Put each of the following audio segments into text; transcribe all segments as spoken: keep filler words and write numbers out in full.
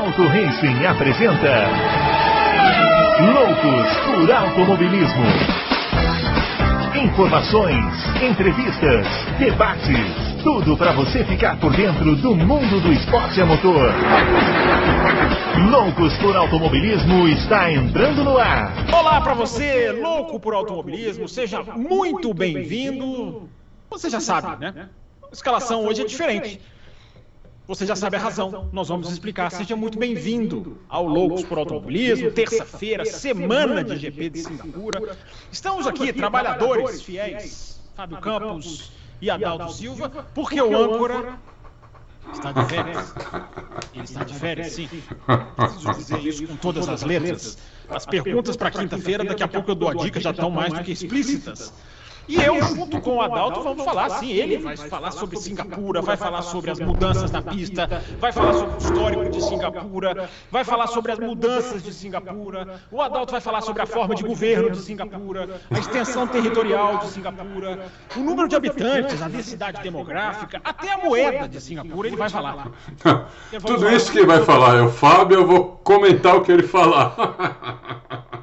Adalto Racing apresenta Loucos por Automobilismo. Informações, entrevistas, debates, tudo para você ficar por dentro do mundo do esporte a motor. Loucos por Automobilismo está entrando no ar. Olá para você, louco por automobilismo, seja muito bem-vindo. Você já sabe, né? A escalação hoje é diferente. Você já sabe a razão, nós vamos explicar. Seja muito bem-vindo ao Loucos por Automobilismo, terça-feira, semana de G P de Singapura. Estamos aqui, trabalhadores fiéis, Fábio Campos e Adalto Silva, porque o âncora está de férias. Ele está de férias, sim. Preciso dizer isso com todas as letras. As perguntas para quinta-feira, daqui a pouco eu dou a dica, já estão mais do que explícitas. E eu, junto com o Adalto, vamos falar, sim, ele vai falar sobre Singapura, vai falar sobre as mudanças na pista, vai falar sobre o histórico de Singapura, vai falar sobre as mudanças de Singapura, o Adalto vai falar sobre a forma de governo de Singapura, a extensão territorial de Singapura, o número de habitantes, a densidade demográfica, até a moeda de Singapura, ele vai falar. Tudo isso que ele vai falar é o Fábio, eu vou comentar o que ele falar.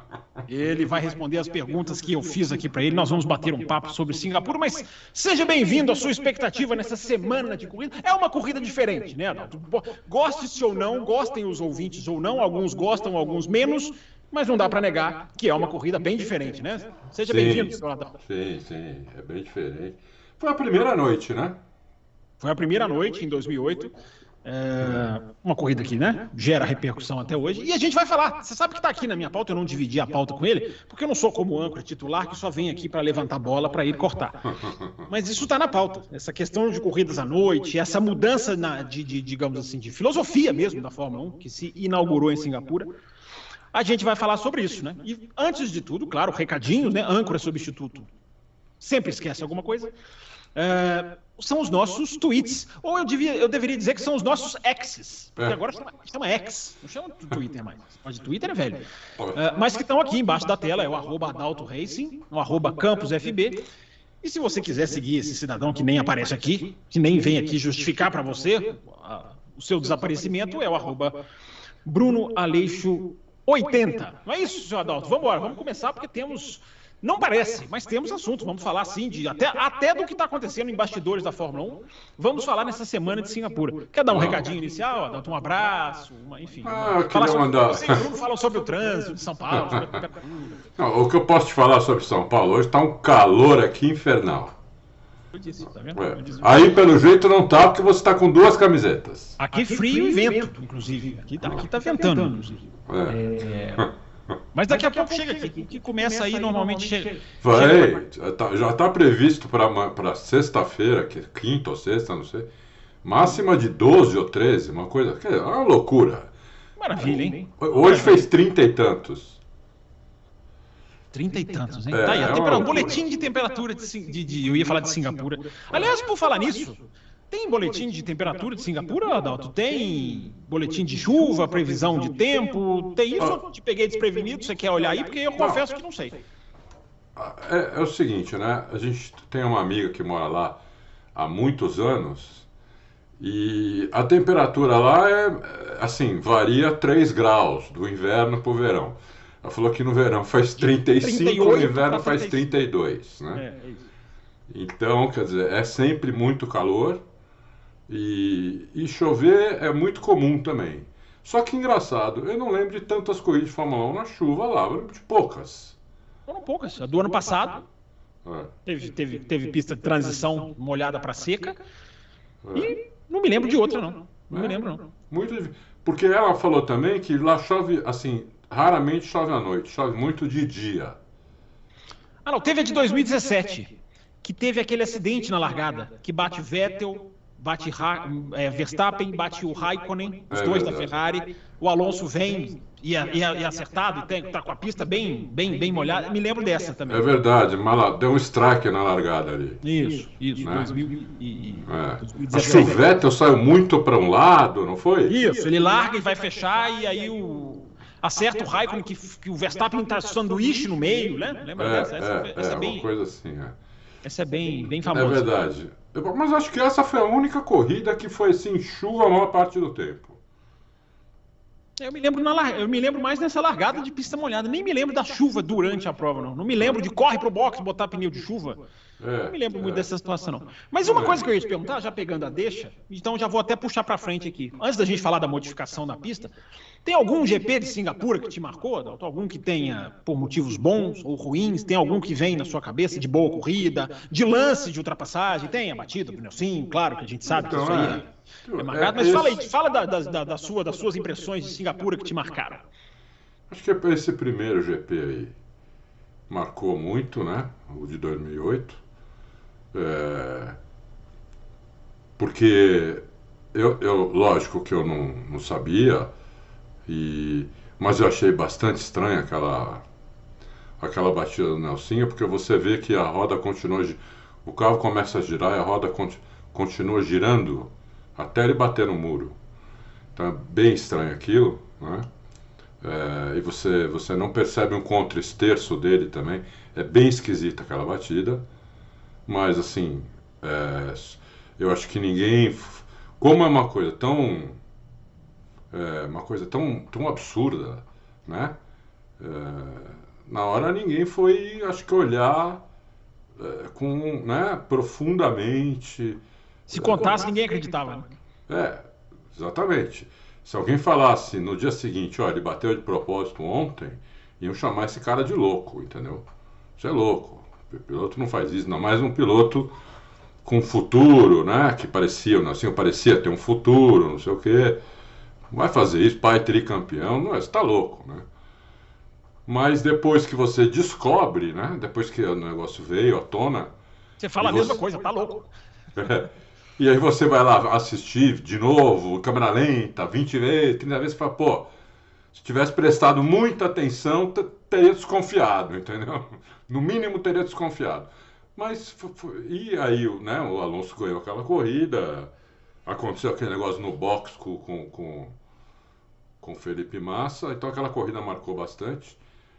Ele vai responder as perguntas que eu fiz aqui para ele. Nós vamos bater um papo sobre Singapura, mas seja bem-vindo à sua expectativa nessa semana de corrida. É uma corrida diferente, né, Adalto? Goste-se ou não, gostem os ouvintes ou não, alguns gostam, alguns menos, mas não dá para negar que é uma corrida bem diferente, né? Seja bem-vindo, senhor Adalto. Sim, sim, é bem diferente. Foi a primeira noite, né? Foi a primeira noite, em dois mil e oito. É uma corrida que, né, gera repercussão até hoje. E a gente vai falar. Você sabe que está aqui na minha pauta, eu não dividi a pauta com ele, porque eu não sou como âncora titular que só vem aqui para levantar bola para ele cortar. Mas isso está na pauta. Essa questão de corridas à noite, essa mudança na, de, de, digamos assim, de filosofia mesmo da Fórmula um, que se inaugurou em Singapura. A gente vai falar sobre isso, né? E antes de tudo, claro, recadinhos, né? Âncora substituto sempre esquece alguma coisa. É, são os nossos tweets, ou eu, devia, eu deveria dizer que são os nossos exes, porque agora chama, chama ex, não chama Twitter mais, mas Twitter é velho, é, mas que estão aqui embaixo da tela, é o arroba Adalto Racing, o arroba Campos F B, e se você quiser seguir esse cidadão que nem aparece aqui, que nem vem aqui justificar para você a, o seu desaparecimento, é o arroba Bruno Aleixo oitenta, não é isso, senhor Adalto? Vamos embora, vamos começar porque temos... Não parece, mas temos assunto. Vamos falar, sim, de, até, até do que está acontecendo em bastidores da Fórmula um. Vamos falar nessa semana de Singapura. Quer dar um recadinho inicial? Dar um abraço? Uma, enfim. Ah, falar sobre, mandar... Você e o Bruno falam sobre o trânsito de São Paulo, sobre a temperatura. Não, o que eu posso te falar sobre São Paulo? Hoje está um calor aqui infernal. Eu disse, tá vendo? É. Aí, pelo jeito, não tá, porque você está com duas camisetas. Aqui frio e vento, inclusive. Aqui está aqui tá ventando, inclusive. É... é... Mas daqui a pouco chega aqui. O que começa aí normalmente chega. Vai, já está previsto para sexta-feira, que é quinta ou sexta, não sei. Máxima de doze ou treze, uma coisa. É uma loucura. Maravilha, hein? Hoje fez trinta e tantos. Trinta e tantos, hein? É, tá aí, a é temperatura, boletim de temperatura de, de, de. Eu ia falar de Singapura. Aliás, por falar nisso. Tem boletim de temperatura de Singapura, Adalto? Tem boletim de chuva, previsão de tempo? Tem isso? Eu te peguei desprevenido, você quer olhar aí? Porque eu confesso que não sei. É, é o seguinte, né? A gente tem uma amiga que mora lá há muitos anos e a temperatura lá é, assim, varia três graus do inverno para o verão. Ela falou que no verão faz trinta e cinco, no inverno faz trinta e dois, né? É, é isso. Então, quer dizer, é sempre muito calor. E, e chover é muito comum também. Só que engraçado, eu não lembro de tantas corridas de Fórmula um na chuva lá, eu lembro de poucas. Foram poucas. A do ano passado é. teve, teve, teve pista de transição molhada para seca. É. E não me lembro de outra, não. Não é. me lembro, não. Muito, porque ela falou também que lá chove, assim, raramente chove à noite, chove muito de dia. Ah, não, teve a de dois mil e dezessete, que teve aquele acidente na largada, que bate Vettel... Bate é, Verstappen, bate o Raikkonen, os é dois verdade. da Ferrari. O Alonso vem e é, e é, e é acertado, e tem, tá com a pista bem, bem, bem molhada. Me lembro dessa também. É verdade, mas deu um strike na largada ali. Isso, isso, né? dois mil e dezessete. É. Acho que o Vettel saiu muito para um lado, não foi? Isso, ele larga e vai fechar, e aí o... acerta o Raikkonen, que, que o Verstappen está sanduíche no meio, né? Lembra é, dessa? Essa, é, essa é, é bem... uma coisa assim, é. Essa é bem, bem famosa. É verdade. Mas acho que essa foi a única corrida que foi assim, chuva a maior parte do tempo. Eu me lembro, na, eu me lembro mais nessa largada de pista molhada. Nem me lembro da chuva durante a prova, não. Não me lembro de corre pro box, botar pneu de chuva. É, Não me lembro é. muito dessa situação, não. Mas uma coisa que eu ia te perguntar, já pegando a deixa, então já vou até puxar para frente aqui. Antes da gente falar da modificação da pista, tem algum G P de Singapura que te marcou, Adalto? Algum que tenha, por motivos bons ou ruins? Tem algum que vem na sua cabeça de boa corrida, de lance de ultrapassagem? Tem a batida, pneu sim, claro que a gente sabe que Então, isso aí é. é, é marcado. Mas É, fala aí, esse- fala da, da, da, da sua, das suas impressões de Singapura que te marcaram. Acho que esse primeiro G P aí marcou muito, né? O de dois mil e oito. É, porque eu, eu, lógico que eu não, não sabia, e, mas eu achei bastante estranha aquela, aquela batida do Nelsinho, porque você vê que a roda continua, gi- o carro começa a girar e a roda conti- continua girando até ele bater no muro. Então é bem estranho aquilo, né? É, e você, você não percebe um contra-esterço dele também. É bem esquisita aquela batida. Mas assim, é, eu acho que ninguém. f- Como é uma coisa tão. É, uma coisa tão, tão absurda, né? É, na hora ninguém foi, acho que, olhar é, com, né, profundamente. Se contasse, ninguém acreditava, né? É, exatamente. Se alguém falasse no dia seguinte, olha, ele bateu de propósito ontem, iam chamar esse cara de louco, entendeu? Isso é louco. O piloto não faz isso, não mais um piloto com futuro, né? Que parecia, assim, parecia ter um futuro, não sei o quê. Não vai fazer isso, pai tricampeão, não é, você tá louco, né? Mas depois que você descobre, né? Depois que o negócio veio à tona, Você fala E a mesma você- coisa, tá louco. e aí você vai lá assistir de novo, câmera lenta, vinte vezes, trinta vezes, e fala, pô, se tivesse prestado muita atenção, t- teria desconfiado, entendeu? No mínimo teria desconfiado. Mas, f- f- e aí, o- né, o Alonso ganhou aquela corrida, aconteceu aquele negócio no box com, com, com, com o Felipe Massa, então aquela corrida marcou bastante.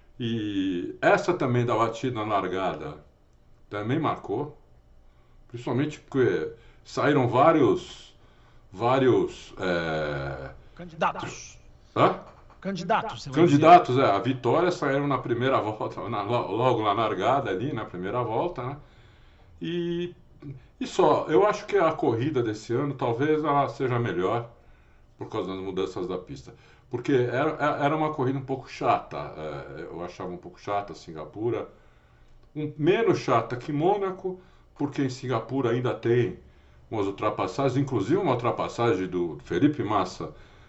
E essa também da batida na largada também marcou, principalmente porque saíram vários, vários, é... Candidatos. Hã? Candidatos, você vai Candidatos, é, a vitória saíram na primeira volta, na- lo- logo na largada ali, na primeira volta, né? E, e só, eu acho que a corrida desse ano talvez ela seja melhor por causa das mudanças da pista. Porque era, era uma corrida um pouco chata, é, eu achava um pouco chata Singapura, um, menos chata que Mônaco, porque em Singapura ainda tem umas ultrapassagens, inclusive uma ultrapassagem do Felipe Massa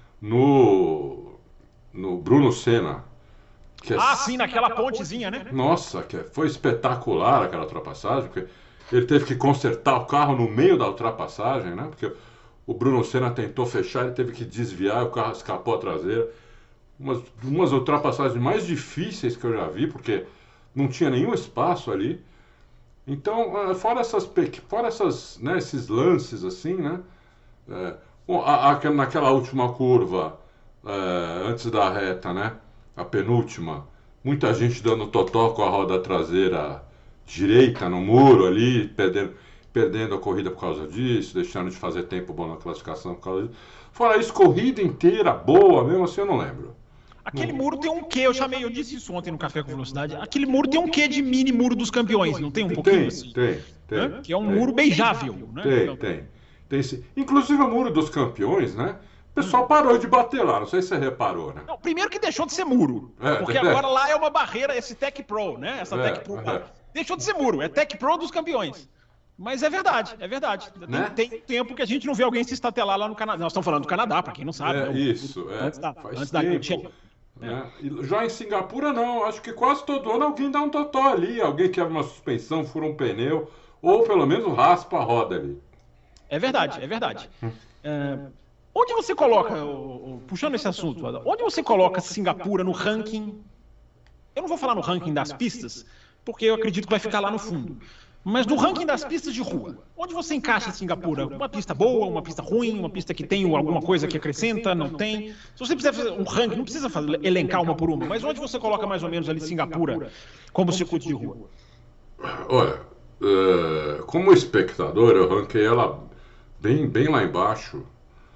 no, no Bruno Senna. Que é, Ah, sim, naquela pontezinha, né? nossa, que foi espetacular aquela ultrapassagem, porque ele teve que consertar o carro no meio da ultrapassagem, né? Porque o Bruno Senna tentou fechar, ele teve que desviar, o carro escapou a traseira. Umas, umas ultrapassagens mais difíceis que eu já vi, porque não tinha nenhum espaço ali. Então, ah, fora essas, pequ- fora essas, né, esses lances assim, né? É, bom, a- a- naquela última curva, é, antes da reta, né? A penúltima, muita gente dando totó com a roda traseira direita no muro ali, perdendo, perdendo a corrida por causa disso, deixando de fazer tempo bom na classificação por causa disso. Fora isso, corrida inteira boa, mesmo assim eu não lembro. Aquele muro tem um quê? Eu chamei, eu disse isso ontem no Café com Velocidade. Aquele muro tem um quê de mini muro dos campeões, não tem um pouquinho Tem, assim? tem, tem. Né? Que é um tem. muro beijável, né? Tem, Então, tem. Tem sim. Inclusive o muro dos campeões, né? O pessoal parou de bater lá, não sei se você reparou, né? Não, primeiro que deixou de ser muro. É, porque é. agora lá é uma barreira, esse Tech Pro, né? Essa É, Tech Pro. é. Deixou de ser muro, é Tech Pro dos campeões. Mas é verdade, é verdade. Tem, Né? tem tempo que a gente não vê alguém se estatelar lá no Canadá. Nós estamos falando do Canadá, para quem não sabe. É, né? O- isso, é. Antes da, Faz antes da tempo. Né? E já em Singapura não, acho que quase todo ano alguém dá um totó ali, alguém quebra uma suspensão, fura um pneu, ou pelo menos raspa a roda ali. É verdade, é verdade. É, onde você coloca, o- o- puxando esse assunto, Ada, onde você coloca Singapura no ranking? Eu não vou falar no ranking das pistas, porque eu acredito que vai ficar lá no fundo. Mas no ranking das pistas de rua, onde você encaixa Singapura? Uma pista boa, uma pista ruim, uma pista que tem alguma coisa que acrescenta, não tem? Se você precisar fazer um ranking, não precisa fazer, elencar uma por uma, mas onde você coloca mais ou menos ali Singapura como circuito de rua? Olha, é, como espectador, eu ranquei ela bem, bem lá embaixo,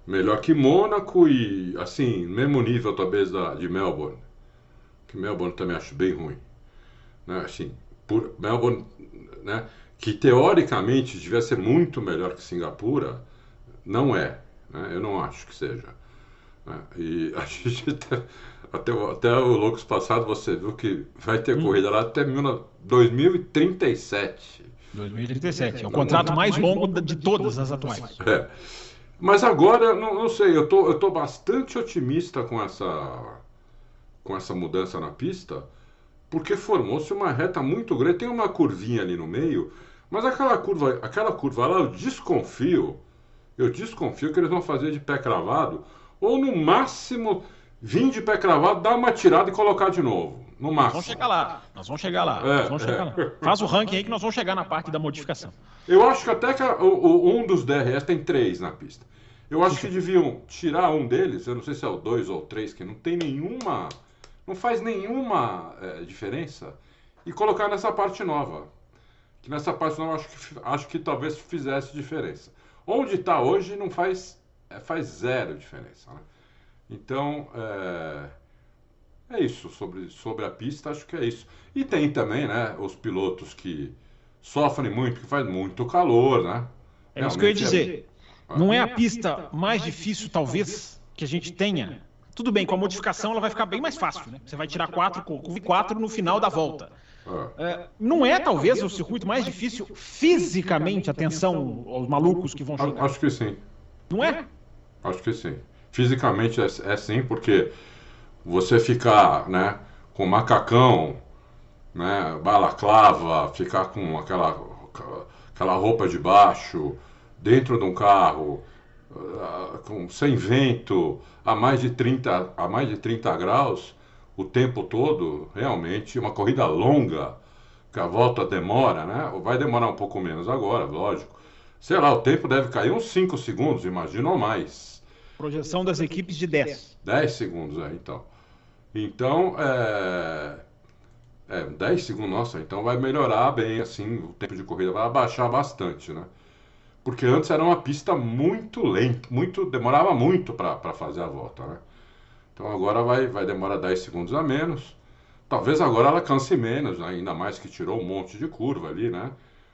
Melhor que Mônaco e, assim, mesmo nível talvez da, de Melbourne. Que Melbourne também acho bem ruim. Né? Assim, por, Melbourne, né? Que teoricamente devia ser muito melhor que Singapura, não é. Né? Eu não acho que seja. Né? E a gente até, até, até o Loucos passado você viu que vai ter hum. corrida lá até dois mil e trinta e sete. dois mil e trinta e sete. É o contrato mais longo de todas as atuais. É. Mas agora, não, não sei, eu tô, eu tô bastante otimista com essa, com essa mudança na pista, porque formou-se uma reta muito grande. Tem uma curvinha ali no meio, mas aquela curva, aquela curva lá, eu desconfio, eu desconfio que eles vão fazer de pé cravado, ou no máximo vir de pé cravado, dar uma tirada e colocar de novo. No máximo. Nós vamos chegar lá, nós vamos chegar lá, é, nós vamos chegar é. lá. Faz o ranking aí que nós vamos chegar na parte da modificação. Eu acho que até que a, o, um dos D R S tem três na pista. Eu acho que deviam tirar um deles, eu não sei se é o dois ou o três, que não tem nenhuma, não faz nenhuma é, diferença, e colocar nessa parte nova. Que nessa parte nova acho que, acho que talvez fizesse diferença. Onde está hoje não faz, é, faz zero diferença. Né? Então, é, é isso, sobre, sobre a pista, acho que é isso. E tem também, né, os pilotos que sofrem muito, que faz muito calor, né? É isso que eu ia dizer. É... Não é a pista mais difícil, talvez, que a gente tenha. Tudo bem, com a modificação ela vai ficar bem mais fácil, né? Você vai tirar quatro, quatro no final da volta. É, não é, talvez, o circuito mais difícil fisicamente? Atenção aos malucos que vão chegar. Acho que sim. Não é? Acho que sim. Fisicamente é, é sim, porque você ficar, né, com macacão, né, balaclava, ficar com aquela, aquela roupa de baixo, dentro de um carro, uh, com, sem vento, a mais de trinta, a mais de trinta graus, o tempo todo, realmente, uma corrida longa, que a volta demora, né? Vai demorar um pouco menos agora, lógico. Sei lá, o tempo deve cair uns cinco segundos, imagino, ou mais. Projeção das equipes de dez. dez segundos, é, então. Então, é... É, dez segundos, nossa, então vai melhorar bem, assim, o tempo de corrida vai abaixar bastante, né? Porque antes era uma pista muito lenta, muito, demorava muito para fazer a volta, né? Então agora vai, vai demorar dez segundos a menos. Talvez agora ela canse menos, né? Ainda mais que tirou um monte de curva ali, né?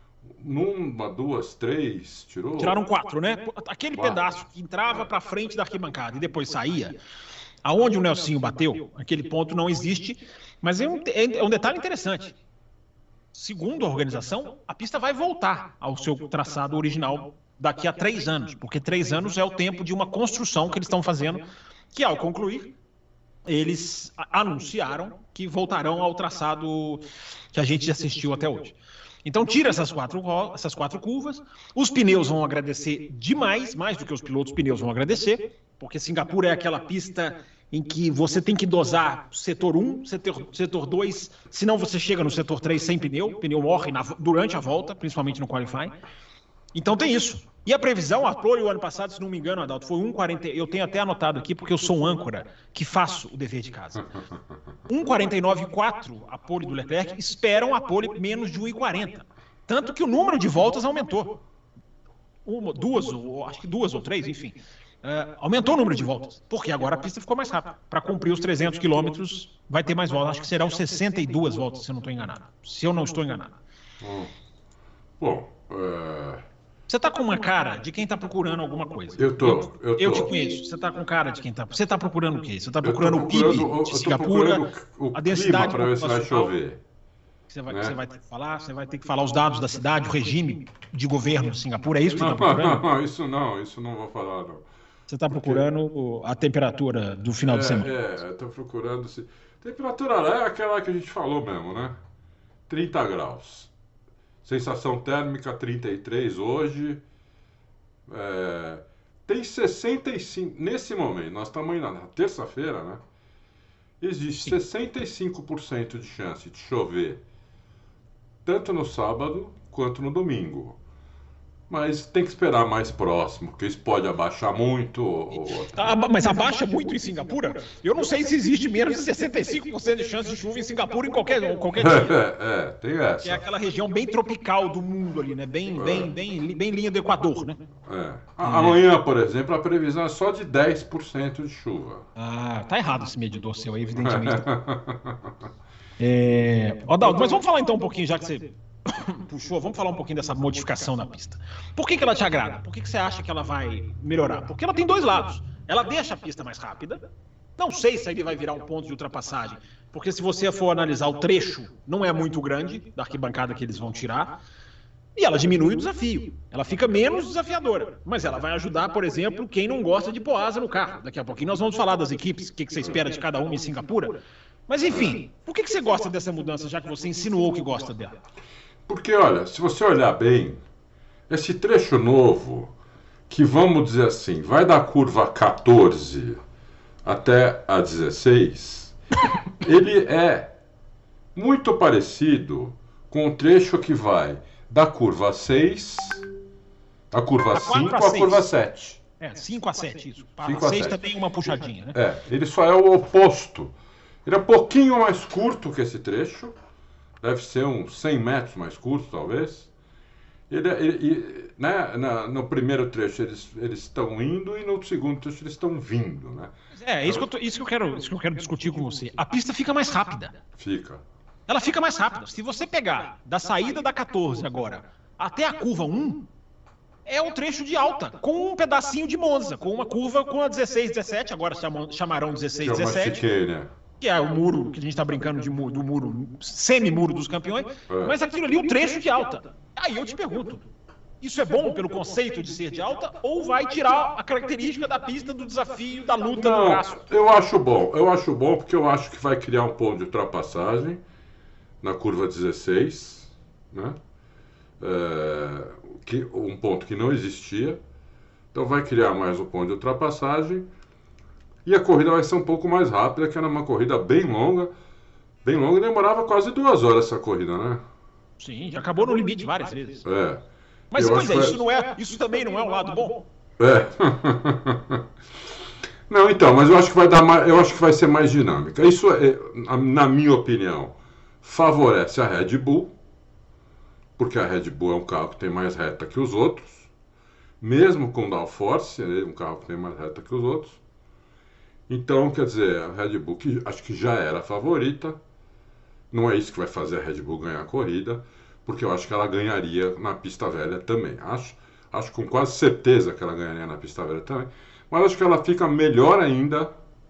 Numa, duas, três, tirou... Tiraram quatro, né? Aquele quatro. Pedaço que entrava para frente da arquibancada e depois saía, aonde o Nelsinho bateu, aquele ponto não existe, mas é um, é um detalhe interessante. Segundo a organização, a pista vai voltar ao seu traçado original daqui a três anos, porque três anos é o tempo de uma construção que eles estão fazendo, que ao concluir, eles anunciaram que voltarão ao traçado que a gente assistiu até hoje. Então tira essas quatro, essas quatro curvas, os pneus vão agradecer demais, mais do que os pilotos, os pneus vão agradecer, porque Singapura é aquela pista em que você tem que dosar setor um, setor, setor dois, senão você chega no setor três sem pneu, o pneu morre na, durante a volta, principalmente no qualifying. Então tem isso. E a previsão, a pole o ano passado, se não me engano, Adalto, foi um quarenta, eu tenho até anotado aqui porque eu sou um âncora que faço o dever de casa. um quarenta e nove vírgula quatro a pole do Leclerc, esperam a pole menos de um e quarenta. Tanto que o número de voltas aumentou. Uma, duas, ou, acho que duas ou três, enfim. Uh, aumentou o número de voltas, porque agora a pista ficou mais rápida. Para cumprir os trezentos quilômetros, vai ter mais voltas. Acho que serão sessenta e duas voltas, se eu não estou enganado. Se eu não estou enganado. Hum. Bom, é... Você está com uma cara de quem está procurando alguma coisa. Eu tô, eu, eu, tô. eu te conheço. Você está com cara de quem está... Você está procurando o quê? Você está procurando, procurando o P I B de Singapura, o a densidade para ver se vai chover. Você vai, né? Você vai ter que falar, você vai ter que falar os dados da cidade, o regime de governo de Singapura, é isso que você está procurando? Não, não, isso não, isso não vou falar, não. Você está procurando Porque... a temperatura do final é, de semana? É, estou procurando... A temperatura lá é aquela que a gente falou mesmo, né? trinta graus. Sensação térmica trinta e três hoje. É, tem sessenta e cinco... Nesse momento, nós estamos na terça-feira, né? Existe Sim. sessenta e cinco por cento de chance de chover tanto no sábado quanto no domingo. Mas tem que esperar mais próximo, porque isso pode abaixar muito. Ou... Ah, mas abaixa muito em Singapura? Eu não sei se existe menos de sessenta e cinco por cento de chance de chuva em Singapura em qualquer, qualquer dia. É, é, tem essa. Que é aquela região bem tropical do mundo ali, né? Bem, é. bem, bem, bem linha do Equador, né? É. Amanhã, por exemplo, a previsão é só de dez por cento de chuva. Ah, tá errado esse medidor seu aí, evidentemente. é... Ó, Daldo, mas vamos falar então um pouquinho, já que você puxou, vamos falar um pouquinho dessa modificação na pista. Por que que ela te agrada? Por que que você acha que ela vai melhorar? Porque ela tem dois lados. Ela deixa a pista mais rápida. Não sei se ele vai virar um ponto de ultrapassagem, porque se você for analisar o trecho, não é muito grande da arquibancada que eles vão tirar. E ela diminui o desafio. Ela fica menos desafiadora. Mas ela vai ajudar, por exemplo, quem não gosta de pôr asa no carro. Daqui a pouquinho nós vamos falar das equipes, o que que você espera de cada uma em Singapura. Mas enfim, por que que você gosta dessa mudança, já que você insinuou que gosta dela? Porque, olha, se você olhar bem, esse trecho novo, que vamos dizer assim, vai da curva quatorze até a dezesseis, ele é muito parecido com o trecho que vai da curva seis, a curva cinco à curva sete. É, cinco a sete, isso. Para seis também uma puxadinha, né? É, ele só é o oposto. Ele é um pouquinho mais curto que esse trecho. Deve ser uns cem metros mais curto, talvez. Ele, ele, né, na, no primeiro trecho eles eles estão indo e no segundo trecho eles estão vindo, né? É, isso que, eu tô, isso, que eu quero, isso que eu quero discutir com você. A pista fica mais rápida. Fica. Ela fica mais rápida. Se você pegar da saída da quatorze agora até a curva um, é um trecho de alta, com um pedacinho de Monza, com uma curva com a dezesseis, dezessete, agora chamam, chamarão dezesseis, dezessete. Que eu mastiquei, né? Que é o muro, que a gente está brincando de muro, do muro, semi-muro dos campeões, é. Mas aquilo ali é um trecho de alta. Aí eu te pergunto, isso é bom pelo conceito de ser de alta ou vai tirar a característica da pista, do desafio, da luta Não, do braço? Eu acho bom, eu acho bom porque eu acho que vai criar um ponto de ultrapassagem na curva dezesseis, né? É, que, um ponto que não existia, então vai criar mais um ponto de ultrapassagem. E a corrida vai ser um pouco mais rápida, que era uma corrida bem longa. Bem longa, demorava quase duas horas essa corrida, né? Sim, já acabou no limite várias vezes. É. Mas, pois é, isso, não é, isso também não é um lado bom? É. Não, então, mas eu acho que vai dar mais, eu acho que vai ser mais dinâmica. Isso, é, na minha opinião, favorece a Red Bull, porque a Red Bull é um carro que tem mais reta que os outros. Mesmo com o downforce, é um carro que tem mais reta que os outros. Então, quer dizer, a Red Bull, que acho que já era a favorita, não é isso que vai fazer a Red Bull ganhar a corrida, porque eu acho que ela ganharia na pista velha também. Acho, acho com quase certeza que ela ganharia na pista velha também, mas acho que ela fica melhor ainda,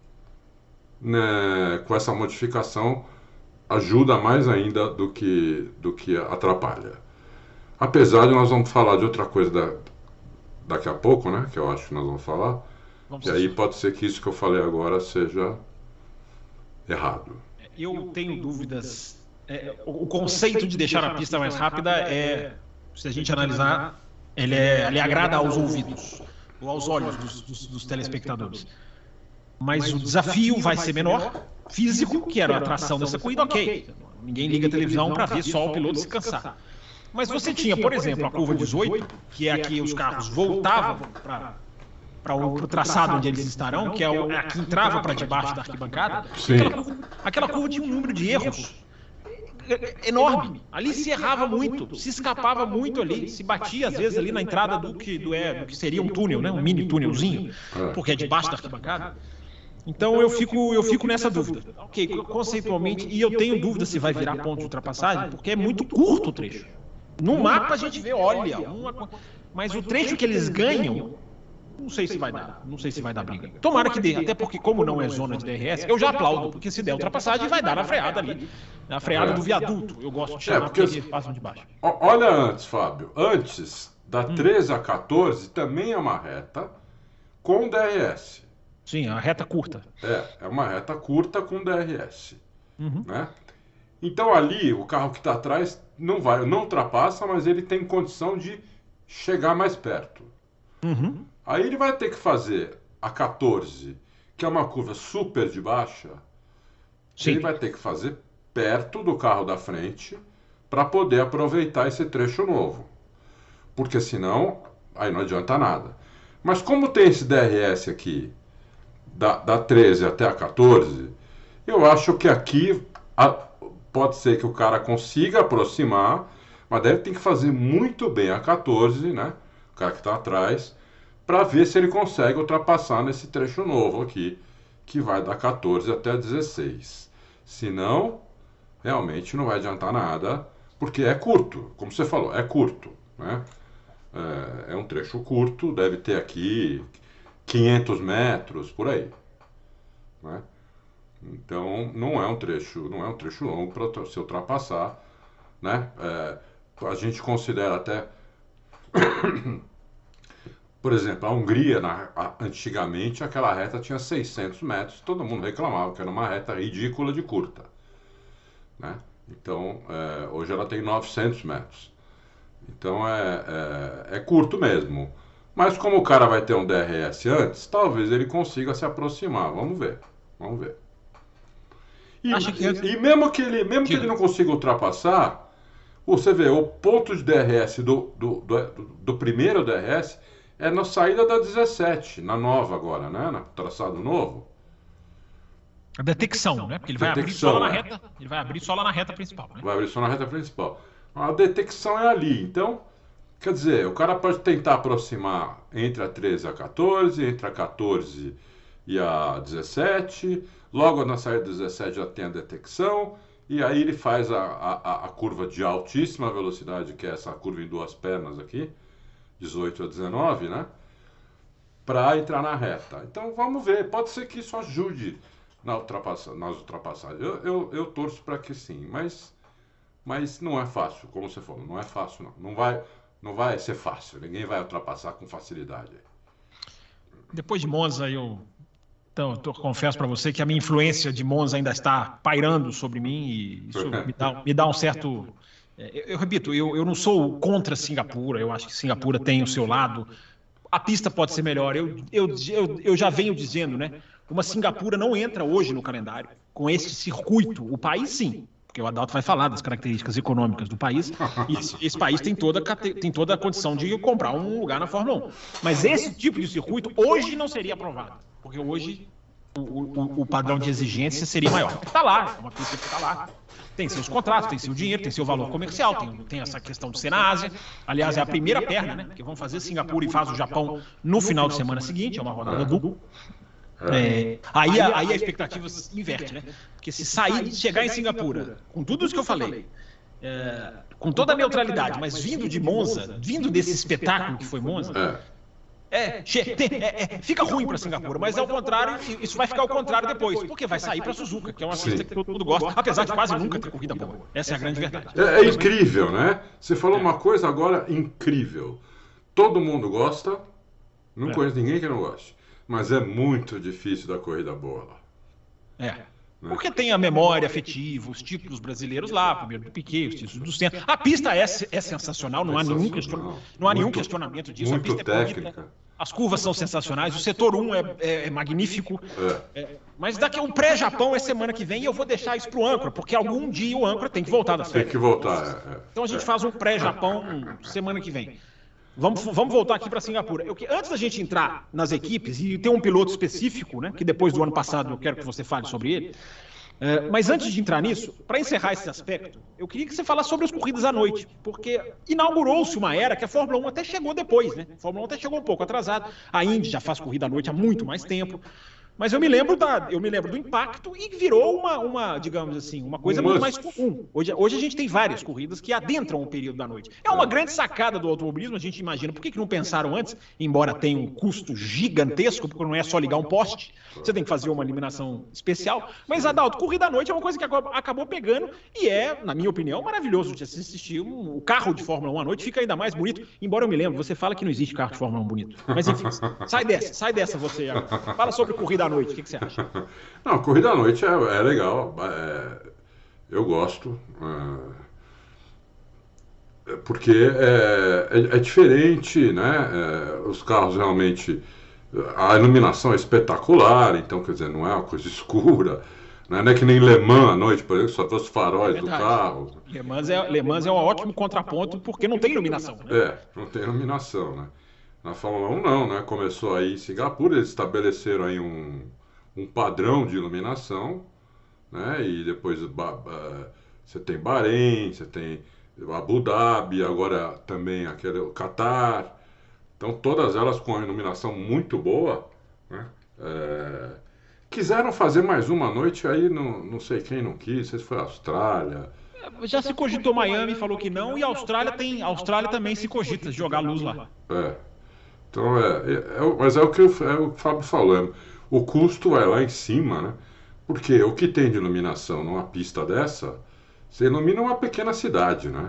né, com essa modificação, ajuda mais ainda do que, do que atrapalha. Apesar de nós vamos falar de outra coisa da, daqui a pouco, né, que eu acho que nós vamos falar. Vamos e aí pode ser que isso que eu falei agora seja errado. Eu tenho dúvidas. É, o conceito de deixar a pista mais rápida é, se a gente analisar, ele, é, ele agrada aos ouvidos, ou aos olhos dos, dos, dos telespectadores. Mas o desafio vai ser menor, físico, que era a atração dessa corrida, ok. Ninguém liga a televisão para ver só o piloto se cansar. Mas você tinha, por exemplo, a curva dezoito, que é a que os carros voltavam para... para o traçado onde eles estarão, que é o, a que entrava para debaixo da arquibancada. Aquela curva, aquela curva tinha um número de erros enorme. Ali se errava muito, se escapava muito ali, se batia às vezes ali na entrada do que, do, é, do que seria um túnel, né? Um mini túnelzinho, porque é debaixo da arquibancada. Então eu fico, eu fico nessa dúvida. Ok, conceitualmente, e eu tenho dúvida se vai virar ponto de ultrapassagem, porque é muito curto o trecho. No mapa a gente vê, olha, uma, mas o trecho que eles ganham, não sei se vai dar, não sei se vai dar briga. Tomara que dê, até porque como não é zona de D R S, eu já aplaudo, porque se der ultrapassagem vai dar na freada ali, na freada é. do viaduto, eu gosto de chamar, é, porque, porque eles passam de baixo. Olha antes, Fábio, antes da hum. treze a quatorze também é uma reta com D R S. Sim, a reta curta. É, é uma reta curta com D R S, uhum. né? Então ali o carro que está atrás não vai, não ultrapassa, mas ele tem condição de chegar mais perto. Uhum. Aí ele vai ter que fazer a quatorze, que é uma curva super de baixa. Sim. Ele vai ter que fazer perto do carro da frente para poder aproveitar esse trecho novo. porque senão aí não adianta nada. Mas como tem esse D R S aqui, da, da treze até a quatorze, eu acho que aqui a, pode ser que o cara consiga aproximar, mas deve ter que fazer muito bem a quatorze, né? O cara que está atrás, para ver se ele consegue ultrapassar nesse trecho novo aqui, que vai da quatorze até dezesseis. Senão, realmente não vai adiantar nada, porque é curto, como você falou, é curto, né? É, é um trecho curto, deve ter aqui quinhentos metros, por aí, né? Então, não é um trecho, não é um trecho longo para se ultrapassar, né? É, a gente considera até, por exemplo, a Hungria, na, a, antigamente, aquela reta tinha seiscentos metros, todo mundo reclamava que era uma reta ridícula de curta, né? Então, é, hoje ela tem novecentos metros. Então, é, é, é curto mesmo. Mas como o cara vai ter um D R S antes, talvez ele consiga se aproximar. Vamos ver, vamos ver. E, Acho que... e, e mesmo que ele, mesmo que ele não consiga ultrapassar, você vê, o ponto de D R S do, do, do, do primeiro D R S é na saída da dezessete, na nova agora, né? No traçado novo. A detecção, né? Porque ele vai Detecção, abrir só lá na é. reta, ele vai abrir só lá na reta principal, né? Vai abrir só na reta principal. A detecção é ali, então, quer dizer, o cara pode tentar aproximar entre a treze e a quatorze, entre a quatorze e a dezessete, logo na saída da dezessete já tem a detecção, e aí ele faz a, a, a curva de altíssima velocidade, que é essa curva em duas pernas aqui, dezoito a dezenove, né? Para entrar na reta. Então vamos ver, pode ser que isso ajude na ultrapassa, nas ultrapassagens. Eu, eu, eu torço para que sim, mas, mas não é fácil, como você falou, não é fácil não. Não vai, não vai ser fácil, ninguém vai ultrapassar com facilidade. Depois de Monza, eu, então, eu confesso para você que a minha influência de Monza ainda está pairando sobre mim e isso me dá, me dá um certo... Eu, eu repito, eu, eu não sou contra Singapura, eu acho que Singapura tem o seu lado. A pista pode ser melhor, eu, eu, eu, eu já venho dizendo, né? Uma Singapura não entra hoje no calendário com esse circuito. O país, sim, porque o Adalto vai falar das características econômicas do país, e esse, esse país tem toda, tem toda a condição de comprar um lugar na Fórmula um. Mas esse tipo de circuito hoje não seria aprovado, porque hoje o, o, o padrão de exigência seria maior. Está lá, é uma pista que está lá. Tem seus contratos, tem seu dinheiro, tem seu valor comercial, tem, tem essa questão de ser na Ásia. Aliás, é a primeira perna, né? Que vão fazer Singapura e faz o Japão no final de semana seguinte, é uma rodada dupla. É, aí, a, aí a expectativa se inverte, né? Porque se sair, chegar em Singapura, com tudo isso que eu falei, é, com toda a neutralidade, mas vindo de Monza, vindo desse espetáculo que foi Monza, é, che, tem, é, é, fica ruim para Singapura, mas ao contrário, isso vai ficar ao contrário depois, porque vai sair para Suzuka, que é uma pista que todo mundo gosta, apesar de quase nunca ter corrida boa. Essa é a grande verdade. É, é incrível, né? Você falou uma coisa agora incrível. Todo mundo gosta, não é. conheço ninguém que não goste. Mas é muito difícil da corrida boa lá. É. Porque tem a memória afetiva, os títulos brasileiros lá, primeiro do Piquet, os títulos do Senna. A pista é, é sensacional, não há nenhum, question... não há nenhum questionamento disso. Muito a pista técnica. É bonita, as curvas são sensacionais, o setor um é, é, é magnífico. É. É, mas daqui a um pré-Japão é semana que vem e eu vou deixar isso para o âncora, porque algum dia o âncora tem que voltar das férias. Tem que voltar. É. Então a gente faz um pré-Japão semana que vem. Vamos, vamos voltar aqui para Singapura. Eu, antes da gente entrar nas equipes, e tem um piloto específico, né, que depois do ano passado eu quero que você fale sobre ele, é, mas antes de entrar nisso, para encerrar esse aspecto, eu queria que você falasse sobre as corridas à noite, porque inaugurou-se uma era que a Fórmula um até chegou depois, né? A Fórmula um até chegou um pouco atrasada, a Indy já faz corrida à noite há muito mais tempo. Mas eu me lembro da, eu me lembro do impacto e virou uma, uma digamos assim, uma coisa muito mais comum. Hoje, hoje a gente tem várias corridas que adentram o período da noite. É uma grande sacada do automobilismo, a gente imagina. Por que, que não pensaram antes? Embora tenha um custo gigantesco, porque não é só ligar um poste, você tem que fazer uma eliminação especial. Mas, Adalto, corrida à noite é uma coisa que acabou pegando e é, na minha opinião, maravilhoso de assistir. O carro de Fórmula um à noite fica ainda mais bonito. Embora eu me lembre, você fala que não existe carro de Fórmula um bonito. Mas enfim, sai dessa, sai dessa você. Fala sobre corrida à noite, o que, que você acha? Não, corrida à noite é, é legal, é, eu gosto, é, porque é, é, é diferente, né? É, os carros realmente, a iluminação é espetacular, então quer dizer, não é uma coisa escura, Não é que nem Le Mans à noite, por exemplo, só tem os faróis É do verdade. carro. Le Mans é, Le Mans é um ótimo contraponto porque não tem iluminação. Né? É, não tem iluminação, né? Na Fórmula um não, né? Começou aí em Singapura, eles estabeleceram aí um, um padrão de iluminação, né? E depois ba- ba- você tem Bahrein, você tem Abu Dhabi, agora também aquele o Catar. Então todas elas com a iluminação muito boa, né? É, quiseram fazer mais uma noite aí, não, não sei quem não quis, não sei se foi a Austrália. Já se cogitou Miami, falou que não, e a Austrália tem, a Austrália também se cogita de jogar luz lá. É. Então é, é, é- mas é o que o, é o que o Fábio falou, é, o custo vai lá em cima, né? Porque o que tem de iluminação numa pista dessa, você ilumina uma pequena cidade, né?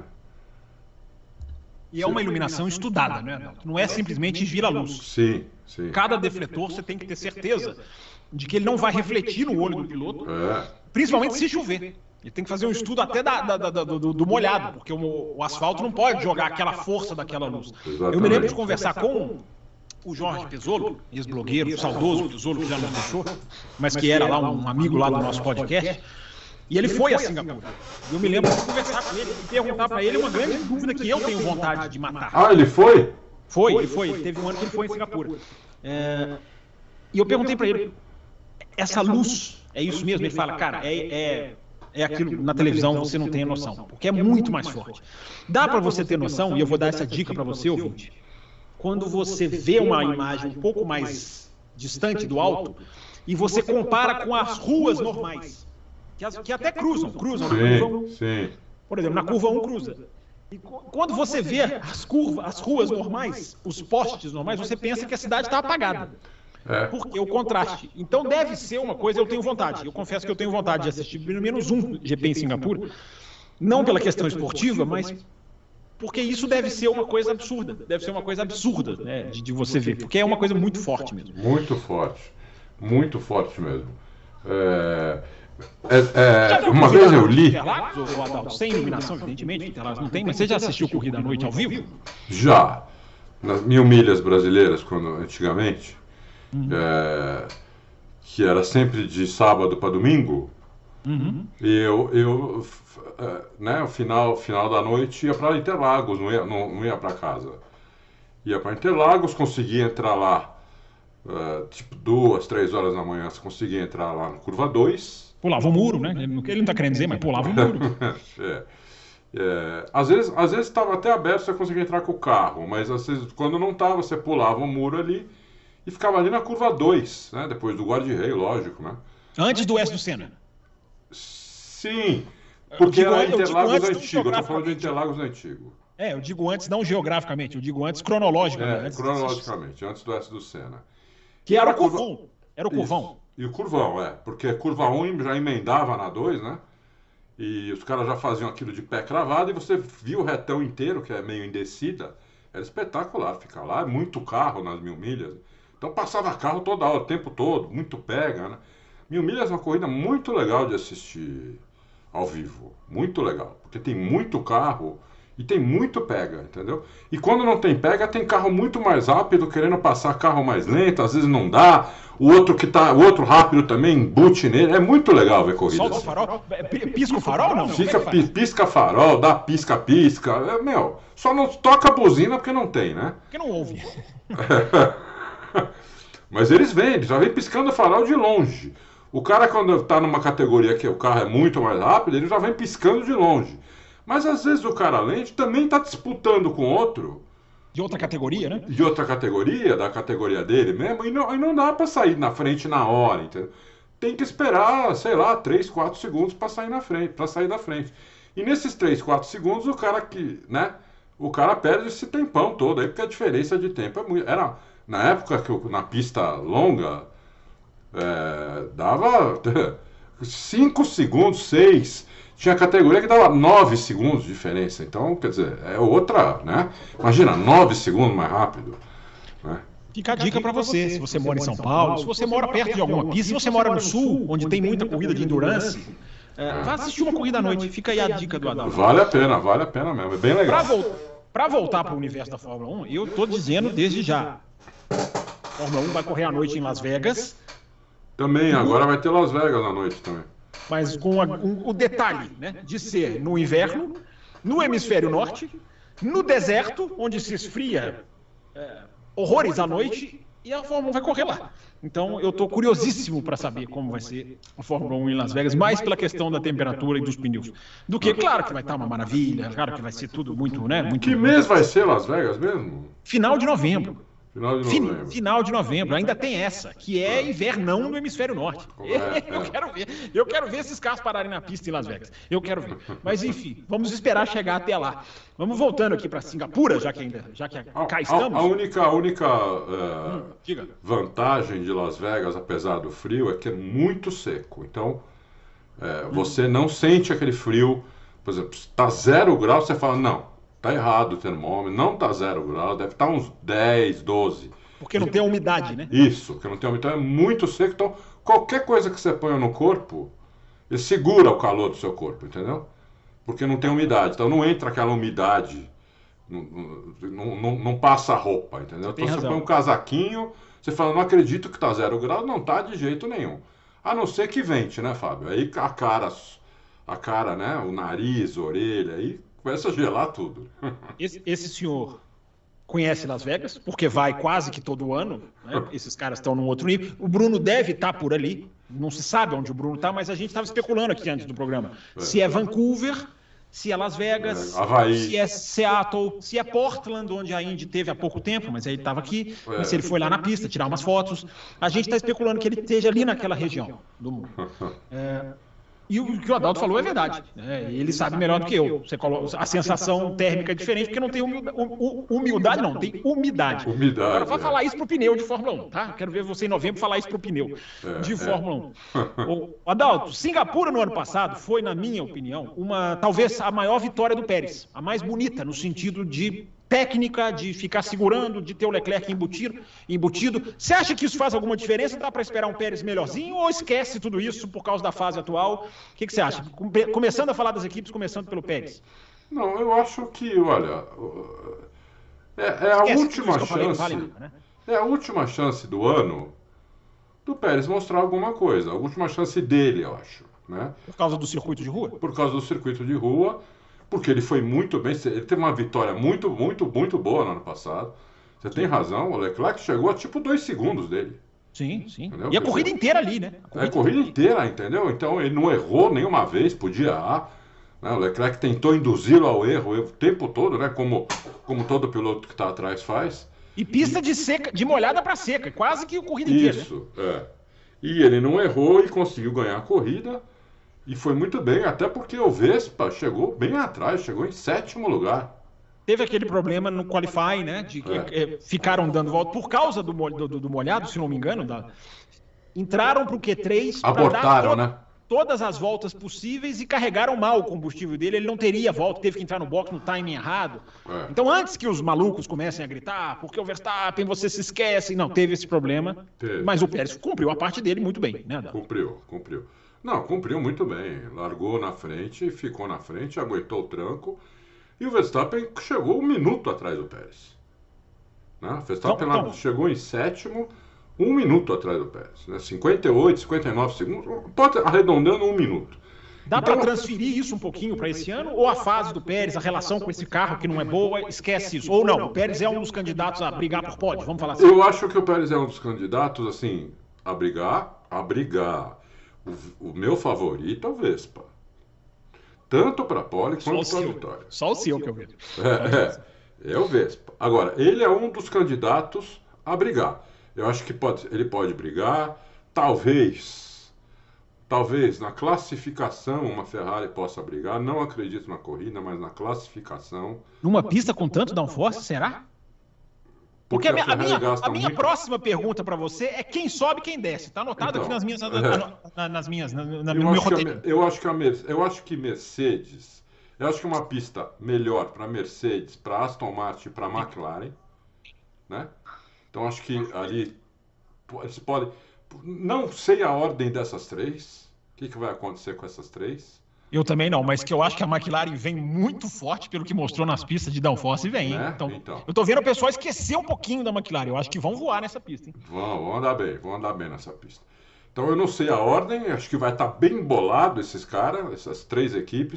E é uma iluminação estudada, né? Adalto? Não é simplesmente vir a luz. Sim, sim. Cada defletor você tem que ter certeza de que ele não vai refletir no olho do piloto, É, principalmente se chover. Ele tem que fazer um estudo até da- da- da- da- do, do molhado, porque o, o asfalto não pode jogar aquela força daquela luz. Eu me lembro de conversar com o Jorge Pezzolo, ex-blogueiro, saudoso Pezzolo, que já nos deixou, mas que era lá um amigo lá do nosso podcast, e ele foi a Singapura. Eu me lembro de conversar com ele e perguntar para ele uma grande dúvida que eu tenho vontade de matar. Ah, ele foi? Foi, ele foi. Teve um ano que ele foi em Singapura. É, e eu perguntei para ele, essa luz, é isso mesmo? Ele fala, cara, é, é, é aquilo na televisão, você não tem noção, porque é muito mais forte. Dá para você ter noção, e eu vou dar essa dica para você, ouvinte, quando você vê uma imagem um pouco mais distante do alto, e você compara com as ruas normais, que, as, que até cruzam, cruzam na curva um. Sim, sim. Por exemplo, na curva um cruza. E co- quando você vê as curvas, as ruas normais, os postes normais, você pensa que a cidade está apagada. É. Porque o contraste. Então deve ser uma coisa, eu tenho vontade. Eu confesso que eu tenho vontade de assistir pelo menos um G P em Singapura. Não pela questão esportiva, mas porque isso deve ser uma coisa absurda. Deve ser uma coisa absurda, né, de, de você ver. Porque é uma coisa muito forte mesmo. Muito forte. Muito forte mesmo. É, é, é, uma vez eu li. Interlagos, ô, Adalto? Sem iluminação, evidentemente, Interlagos não tem, mas você já assistiu Corrida à Noite ao vivo? Já, nas mil milhas brasileiras, quando, antigamente, é, que era sempre de sábado para domingo, Uhum. e eu, eu f- é, né, o final, final da noite ia para Interlagos, não ia, não, não ia para casa. Ia para Interlagos, conseguia entrar lá, é, tipo duas, três horas da manhã, você conseguia entrar lá no Curva dois. Pulava o muro, né? Ele não ele não tá querendo dizer, mas pulava o muro. É. É, às vezes às vezes estava até aberto, você conseguia entrar com o carro, mas às vezes, quando não estava, você pulava o muro ali e ficava ali na curva dois, né? Depois do guarda-reio, lógico, né? Antes do S do Senna. Sim, porque digo- era eu digo Interlagos antes do antigo, eu tô falando de geograficamente. Interlagos antigo. É, eu digo antes, não geograficamente, eu digo antes cronologicamente. É, antes- cronologicamente, antes do S do Senna. Que era o a curva- curvão. Era o curvão. Isso. E o curvão, é, porque a curva um já emendava na dois, né? E os caras já faziam aquilo de pé cravado e você via o retão inteiro, que é meio em descida. Era espetacular ficar lá, é muito carro nas mil milhas. Então passava carro toda hora, o tempo todo, muito pega, né? Mil milhas é uma corrida muito legal de assistir ao vivo, muito legal, porque tem muito carro e tem muito pega, entendeu? E quando não tem pega, tem carro muito mais rápido querendo passar carro mais lento, às vezes não dá. O outro que tá, o outro rápido também embute nele. É muito legal ver corrida Solta o assim. farol. É, pi- Pisca o farol ou não? Fica, Como é que faz? pi- pisca farol, dá pisca-pisca. É, meu, só não toca a buzina porque não tem, né? Porque não ouve. Mas eles vêm, eles já vêm piscando o farol de longe. O cara, quando tá numa categoria que o carro é muito mais rápido, ele já vem piscando de longe. Mas às vezes o cara lente também tá disputando com outro De outra categoria, né? de outra categoria, da categoria dele mesmo, e não, e não dá pra sair na frente na hora, entendeu? Tem que esperar, sei lá, três, quatro segundos pra sair na frente, para sair da frente. E nesses três, quatro segundos, o cara que, né? O cara perde esse tempão todo aí, porque a diferença de tempo é muito. Era, na época que eu, na pista longa, é, dava cinco segundos, seis. Tinha categoria que dava nove segundos de diferença. Então, quer dizer, é outra, né? Imagina, nove segundos mais rápido, né? Fica a dica pra você, se você mora em São Paulo, se você mora perto de alguma pista, se você mora no Sul, onde tem muita corrida de endurance, é, vá assistir uma corrida à noite. Fica aí a dica do Adalto. Vale a pena, vale a pena mesmo. É bem Pra, legal. vol pra voltar para o universo da Fórmula um, eu tô dizendo desde já. A Fórmula um vai correr à noite em Las Vegas. Também, agora vai ter Las Vegas à noite também. mas com a, um, o detalhe, né, de ser no inverno, no hemisfério norte, no deserto, onde se esfria é, horrores à noite, e a Fórmula um vai correr lá. Então, eu estou curiosíssimo para saber como vai ser a Fórmula um em Las Vegas, mais pela questão da temperatura e dos pneus. Do que, claro que vai estar uma maravilha, claro que vai ser tudo muito, né? Muito, que mês vai ser Las Vegas mesmo? Final de novembro. Final de novembro. Final de novembro. Ainda tem essa, que é invernão no hemisfério norte. É, eu, é. quero ver, eu quero ver esses carros pararem na pista em Las Vegas. Eu quero ver. Mas, enfim, vamos esperar chegar até lá. Vamos voltando aqui para Singapura, já que ainda já que cá estamos. A, a única, a única é, hum, diga. vantagem de Las Vegas, apesar do frio, é que é muito seco. Então, é, você não sente aquele frio. Por exemplo, se está zero grau, você fala, não. Tá errado o termômetro, não tá zero grau, deve estar uns dez, doze. Porque não tem a umidade, né? Isso, porque não tem umidade, é muito seco. Então, qualquer coisa que você ponha no corpo, ele segura o calor do seu corpo, entendeu? Porque não tem umidade. Então, não entra aquela umidade, não, não, não, não passa a roupa, entendeu? Então, você põe um casaquinho, você fala, não acredito que tá zero grau, não tá de jeito nenhum. A não ser que vente, né, Fábio? Aí a cara, a cara, né, o nariz, a orelha, aí... começa a gelar tudo. Esse, esse senhor conhece Las Vegas, porque vai quase que todo ano, né? Esses caras estão num outro nível. O Bruno deve estar por ali, não se sabe onde o Bruno está, mas a gente estava especulando aqui antes do programa. É. Se é Vancouver, se é Las Vegas, é, Havaí. Se é Seattle, se é Portland, onde a Indy teve há pouco tempo, mas aí ele estava aqui, é. Mas se ele foi lá na pista tirar umas fotos. A gente está especulando que ele esteja ali naquela região do mundo. É... E o que o Adalto falou é verdade. Né? Ele sabe melhor do que eu. Você coloca, a sensação térmica é diferente porque não tem humildade, humildade não, tem umidade. Umidade. Agora vai é. falar isso pro pneu de Fórmula um, tá? Quero ver você em novembro falar isso pro pneu é, de Fórmula é. um. O Adalto, Singapura no ano passado foi, na minha opinião, uma talvez a maior vitória do Pérez. A mais bonita, no sentido de técnica, de ficar segurando, de ter o Leclerc embutido. embutido. Você acha que isso faz alguma diferença? Dá para esperar um Pérez melhorzinho ou esquece tudo isso por causa da fase atual? O que, que você acha? Começando a falar das equipes, começando pelo Pérez. Não, eu acho que, olha, é, é a esquece última chance, falei, falei nada, né? É a última chance do ano do Pérez mostrar alguma coisa. A última chance dele, eu acho, né? Por causa do circuito de rua? Por causa do circuito de rua. Porque ele foi muito bem, ele teve uma vitória muito, muito, muito boa no ano passado. Você tem razão, o Leclerc chegou a tipo dois segundos dele. Sim, sim. Entendeu? E a corrida inteira ali, né? A corrida, é, a corrida inteira, entendeu? Então ele não errou nenhuma vez, podia errar. Né? O Leclerc tentou induzi-lo ao erro o tempo todo, né? Como, como todo piloto que está atrás faz. E pista e... de seca, de molhada para seca, quase que a corrida inteira. Isso, né? é. E ele não errou e conseguiu ganhar a corrida. E foi muito bem, até porque o Vespa chegou bem atrás, chegou em sétimo lugar. Teve aquele problema no qualify, né? De que é. É, ficaram dando volta por causa do, do, do molhado, se não me engano. Da... Entraram para o Q três. Abortaram, to... né? Todas as voltas possíveis e carregaram mal o combustível dele. Ele não teria volta, teve que entrar no box no timing errado. É. Então, antes que os malucos comecem a gritar, porque o Verstappen, você se esquece. Não, teve esse problema. Teve. Mas o Pérez cumpriu a parte dele muito bem, né, Adão? Cumpriu, cumpriu. Não, cumpriu muito bem. Largou na frente, ficou na frente, aguentou o tranco. E o Verstappen chegou um minuto atrás do Pérez. Né? O Verstappen então, então... chegou em sétimo, um minuto atrás do Pérez. Né? cinquenta e oito, cinquenta e nove segundos, pode arredondando um minuto. Dá então, para transferir isso um pouquinho para esse ano? Ou a fase do Pérez, a relação com esse carro que não é boa, esquece isso? Ou não, o Pérez é um dos candidatos a brigar por pódio, vamos falar assim. Eu acho que o Pérez é um dos candidatos, assim, a brigar, a brigar. O, o meu favorito é o Vespa. Tanto para a pole quanto para a vitória. Só o seu que eu vejo. É, é, é o Vespa. Agora, ele é um dos candidatos a brigar. Eu acho que pode, ele pode brigar. Talvez, talvez na classificação uma Ferrari possa brigar. Não acredito na corrida, mas na classificação. Numa pista com tanto downforce, será? Porque, Porque a, a, minha, a minha muito... próxima pergunta para você é quem sobe e quem desce. Está anotado então, aqui nas minhas, é. na, na, nas minhas na, na, no meu roteiro. Eu acho que a, eu acho que Mercedes, eu acho que uma pista melhor para Mercedes, para Aston Martin e para McLaren, né? Então acho que ali eles podem. Não sei a ordem dessas três. O que, que vai acontecer com essas três? Eu também não, mas que eu acho que a McLaren vem muito forte pelo que mostrou nas pistas de downforce e vem, hein? É? Então, então, eu tô vendo o pessoal esquecer um pouquinho da McLaren. Eu acho que vão voar nessa pista, hein? Vão, vão andar bem, vão andar bem nessa pista. Então eu não sei a ordem, acho que vai estar bem bolado esses caras, essas três equipes.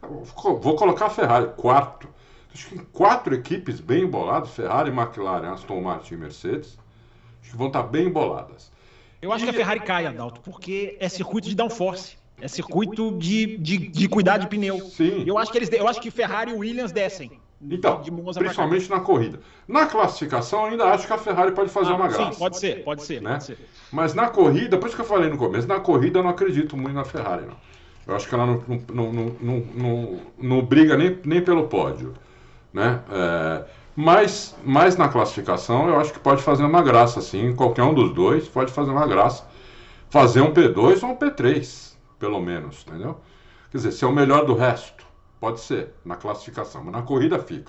Vou colocar a Ferrari, quarto. Acho que quatro equipes bem boladas, Ferrari, McLaren, Aston Martin e Mercedes, acho que vão estar bem boladas. Eu acho e... que a Ferrari cai, Adalto, porque é circuito de downforce. É circuito de, de, de cuidar de pneu. Sim. Eu acho que eles, eu acho que Ferrari e Williams descem. Então, de principalmente na corrida. Na classificação, ainda acho que a Ferrari pode fazer ah, uma graça. Sim, pode ser, pode ser, né? pode ser. Mas na corrida, por isso que eu falei no começo, na corrida eu não acredito muito na Ferrari, não. Eu acho que ela não, não, não, não, não, não briga nem, nem pelo pódio, né? É, mas, mas na classificação eu acho que pode fazer uma graça, sim. Qualquer um dos dois pode fazer uma graça. Fazer um P dois ou um P três, pelo menos, entendeu? Quer dizer, ser o melhor do resto. Pode ser, na classificação, mas na corrida fica.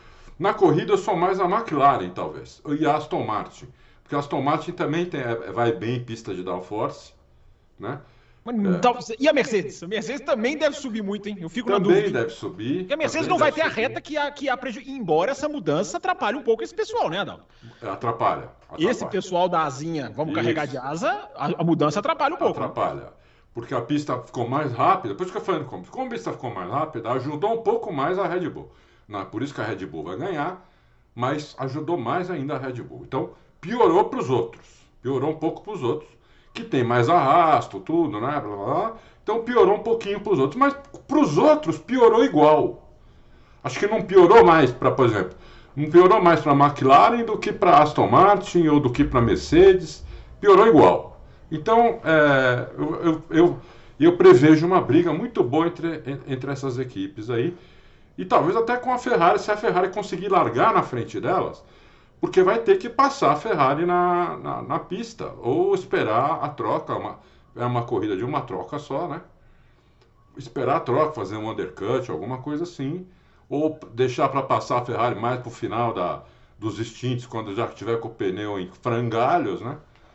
Na corrida eu sou mais a McLaren, talvez, e a Aston Martin. Porque a Aston Martin também tem, vai bem em pista de downforce, né? Mas, é. E a Mercedes? A Mercedes também deve subir muito, hein? Eu fico também na dúvida. Também deve subir. Porque a Mercedes não vai ter subir. a reta que a, que a prejudica. Embora essa mudança atrapalhe um pouco esse pessoal, né, Adalto? Atrapalha, atrapalha. Esse pessoal da asinha, vamos Isso. carregar de asa, a, a mudança atrapalha um pouco. Atrapalha. Né? Porque a pista ficou mais rápida, por isso que eu falei como, como a pista ficou mais rápida, ajudou um pouco mais a Red Bull. Não, por isso que a Red Bull vai ganhar, mas ajudou mais ainda a Red Bull. Então, piorou para os outros, piorou um pouco para os outros, que tem mais arrasto, tudo, né, blá, blá, blá. Então piorou um pouquinho para os outros, mas para os outros piorou igual. Acho que não piorou mais para, por exemplo, não piorou mais para a McLaren do que para a Aston Martin ou do que para a Mercedes, piorou igual. Então, é, eu, eu, eu, eu prevejo uma briga muito boa entre, entre essas equipes aí. E talvez até com a Ferrari, se a Ferrari conseguir largar na frente delas, porque vai ter que passar a Ferrari na, na, na pista, ou esperar a troca, uma, é uma corrida de uma troca só, né? Esperar a troca, fazer um undercut, alguma coisa assim, ou deixar para passar a Ferrari mais para o final da, dos stints, quando já estiver com o pneu em frangalhos, né?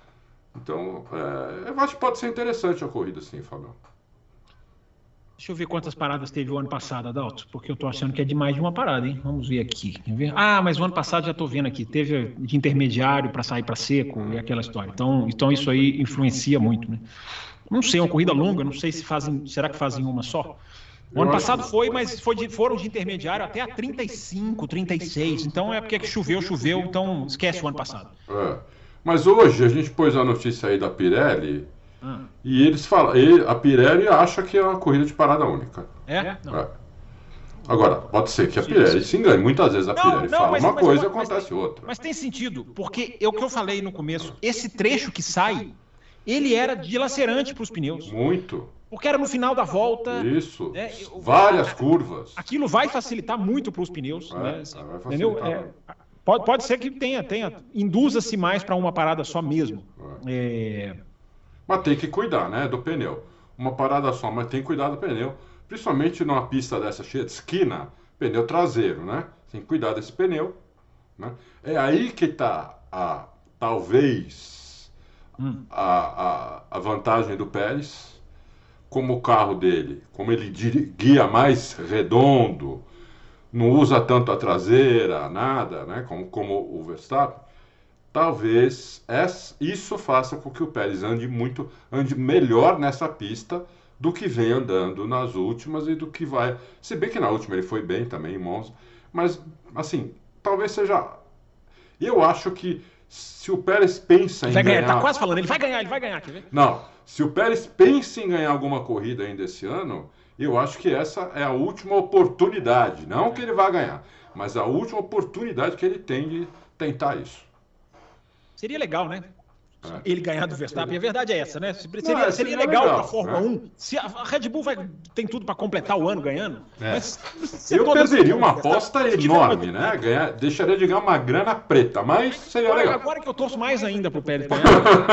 Então, é, eu acho que pode ser interessante a corrida, sim, Fabião. Deixa eu ver quantas paradas teve o ano passado, Adalto, porque eu tô achando que é de mais de uma parada, hein? Vamos ver aqui. Quer ver? Ah, mas o ano passado já tô vendo aqui, teve de intermediário para sair para seco e aquela história. Então, então isso aí influencia muito, né? Não sei, uma corrida longa, não sei se fazem, será que fazem uma só? O ano passado foi, mas foi de, foram de intermediário até a trinta e cinco, trinta e seis. Então é porque choveu, choveu, então esquece o ano passado. É. Mas hoje a gente pôs a notícia aí da Pirelli ah. e eles falam, a Pirelli acha que é uma corrida de parada única. É? Não. É. Agora, pode ser que a Pirelli se engane. Muitas vezes a não, Pirelli não, fala mas, uma mas, coisa e acontece mas, outra. Mas tem sentido, porque é o que eu falei no começo. Esse trecho que sai, ele era dilacerante para os pneus. Muito. Porque era no final da volta. Isso. Né? Várias curvas. Aquilo vai facilitar muito para os pneus. É, né? vai Entendeu? É, pode, pode ser que tenha, tenha induza-se mais para uma parada só mesmo. É. É... Mas tem que cuidar, né, do pneu. Uma parada só, mas tem que cuidar do pneu. Principalmente numa pista dessa cheia de esquina, pneu traseiro, né? Tem que cuidar desse pneu. Né? É aí que está a, talvez, hum. a, a, a vantagem do Pérez. Como o carro dele, como ele guia mais redondo, não usa tanto a traseira, nada, né? Como, como o Verstappen, talvez isso faça com que o Pérez ande muito, ande melhor nessa pista do que vem andando nas últimas e do que vai. Se bem que na última ele foi bem também em Monza, mas assim, talvez seja. Eu acho que se o Pérez pensa em vai ganhar, ganhar... Tá quase falando, ele vai ganhar, ele vai ganhar, quer ver? Não, se o Pérez pensa em ganhar alguma corrida ainda esse ano, eu acho que essa é a última oportunidade. Não que ele vá ganhar, mas a última oportunidade que ele tem de tentar isso. Seria legal, né? É. Ele ganhar do Verstappen, a verdade é essa, né? Seria, Não, seria, seria legal, legal para a Fórmula né? um. Se a Red Bull vai, tem tudo para completar o ano ganhando. É. Mas eu perderia uma aposta enorme, né? Ganhar, deixaria de ganhar uma grana preta, mas seria agora, legal. Agora que eu torço mais ainda pro Pérez ganhar,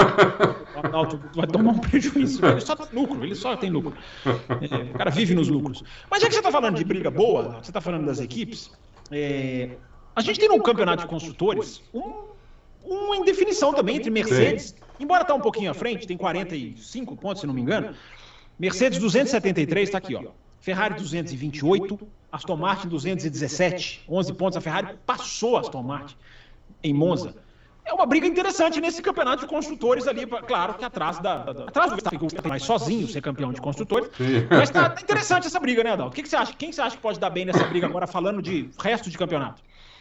o Arnaldo vai tomar um prejuízo. Ele só tem lucro, ele só tem lucro. É, o cara vive nos lucros. Mas já que você está falando de briga boa, você está falando das equipes, é, a gente tem no campeonato de construtores um. uma indefinição também entre Mercedes, Sim. embora está um pouquinho à frente, tem quarenta e cinco pontos, se não me engano. Mercedes duzentos e setenta e três, está aqui, ó. Ferrari duzentos e vinte e oito, Aston Martin duzentos e dezessete, onze pontos. A Ferrari passou a Aston Martin em Monza. É uma briga interessante nesse campeonato de construtores ali, claro que atrás da, da atrás do Verstappen, que vai sozinho ser campeão de construtores. Sim. Mas tá, tá interessante essa briga, né, Adalto? O que, que você acha? Quem você acha que pode dar bem nessa briga agora, falando de resto de campeonato?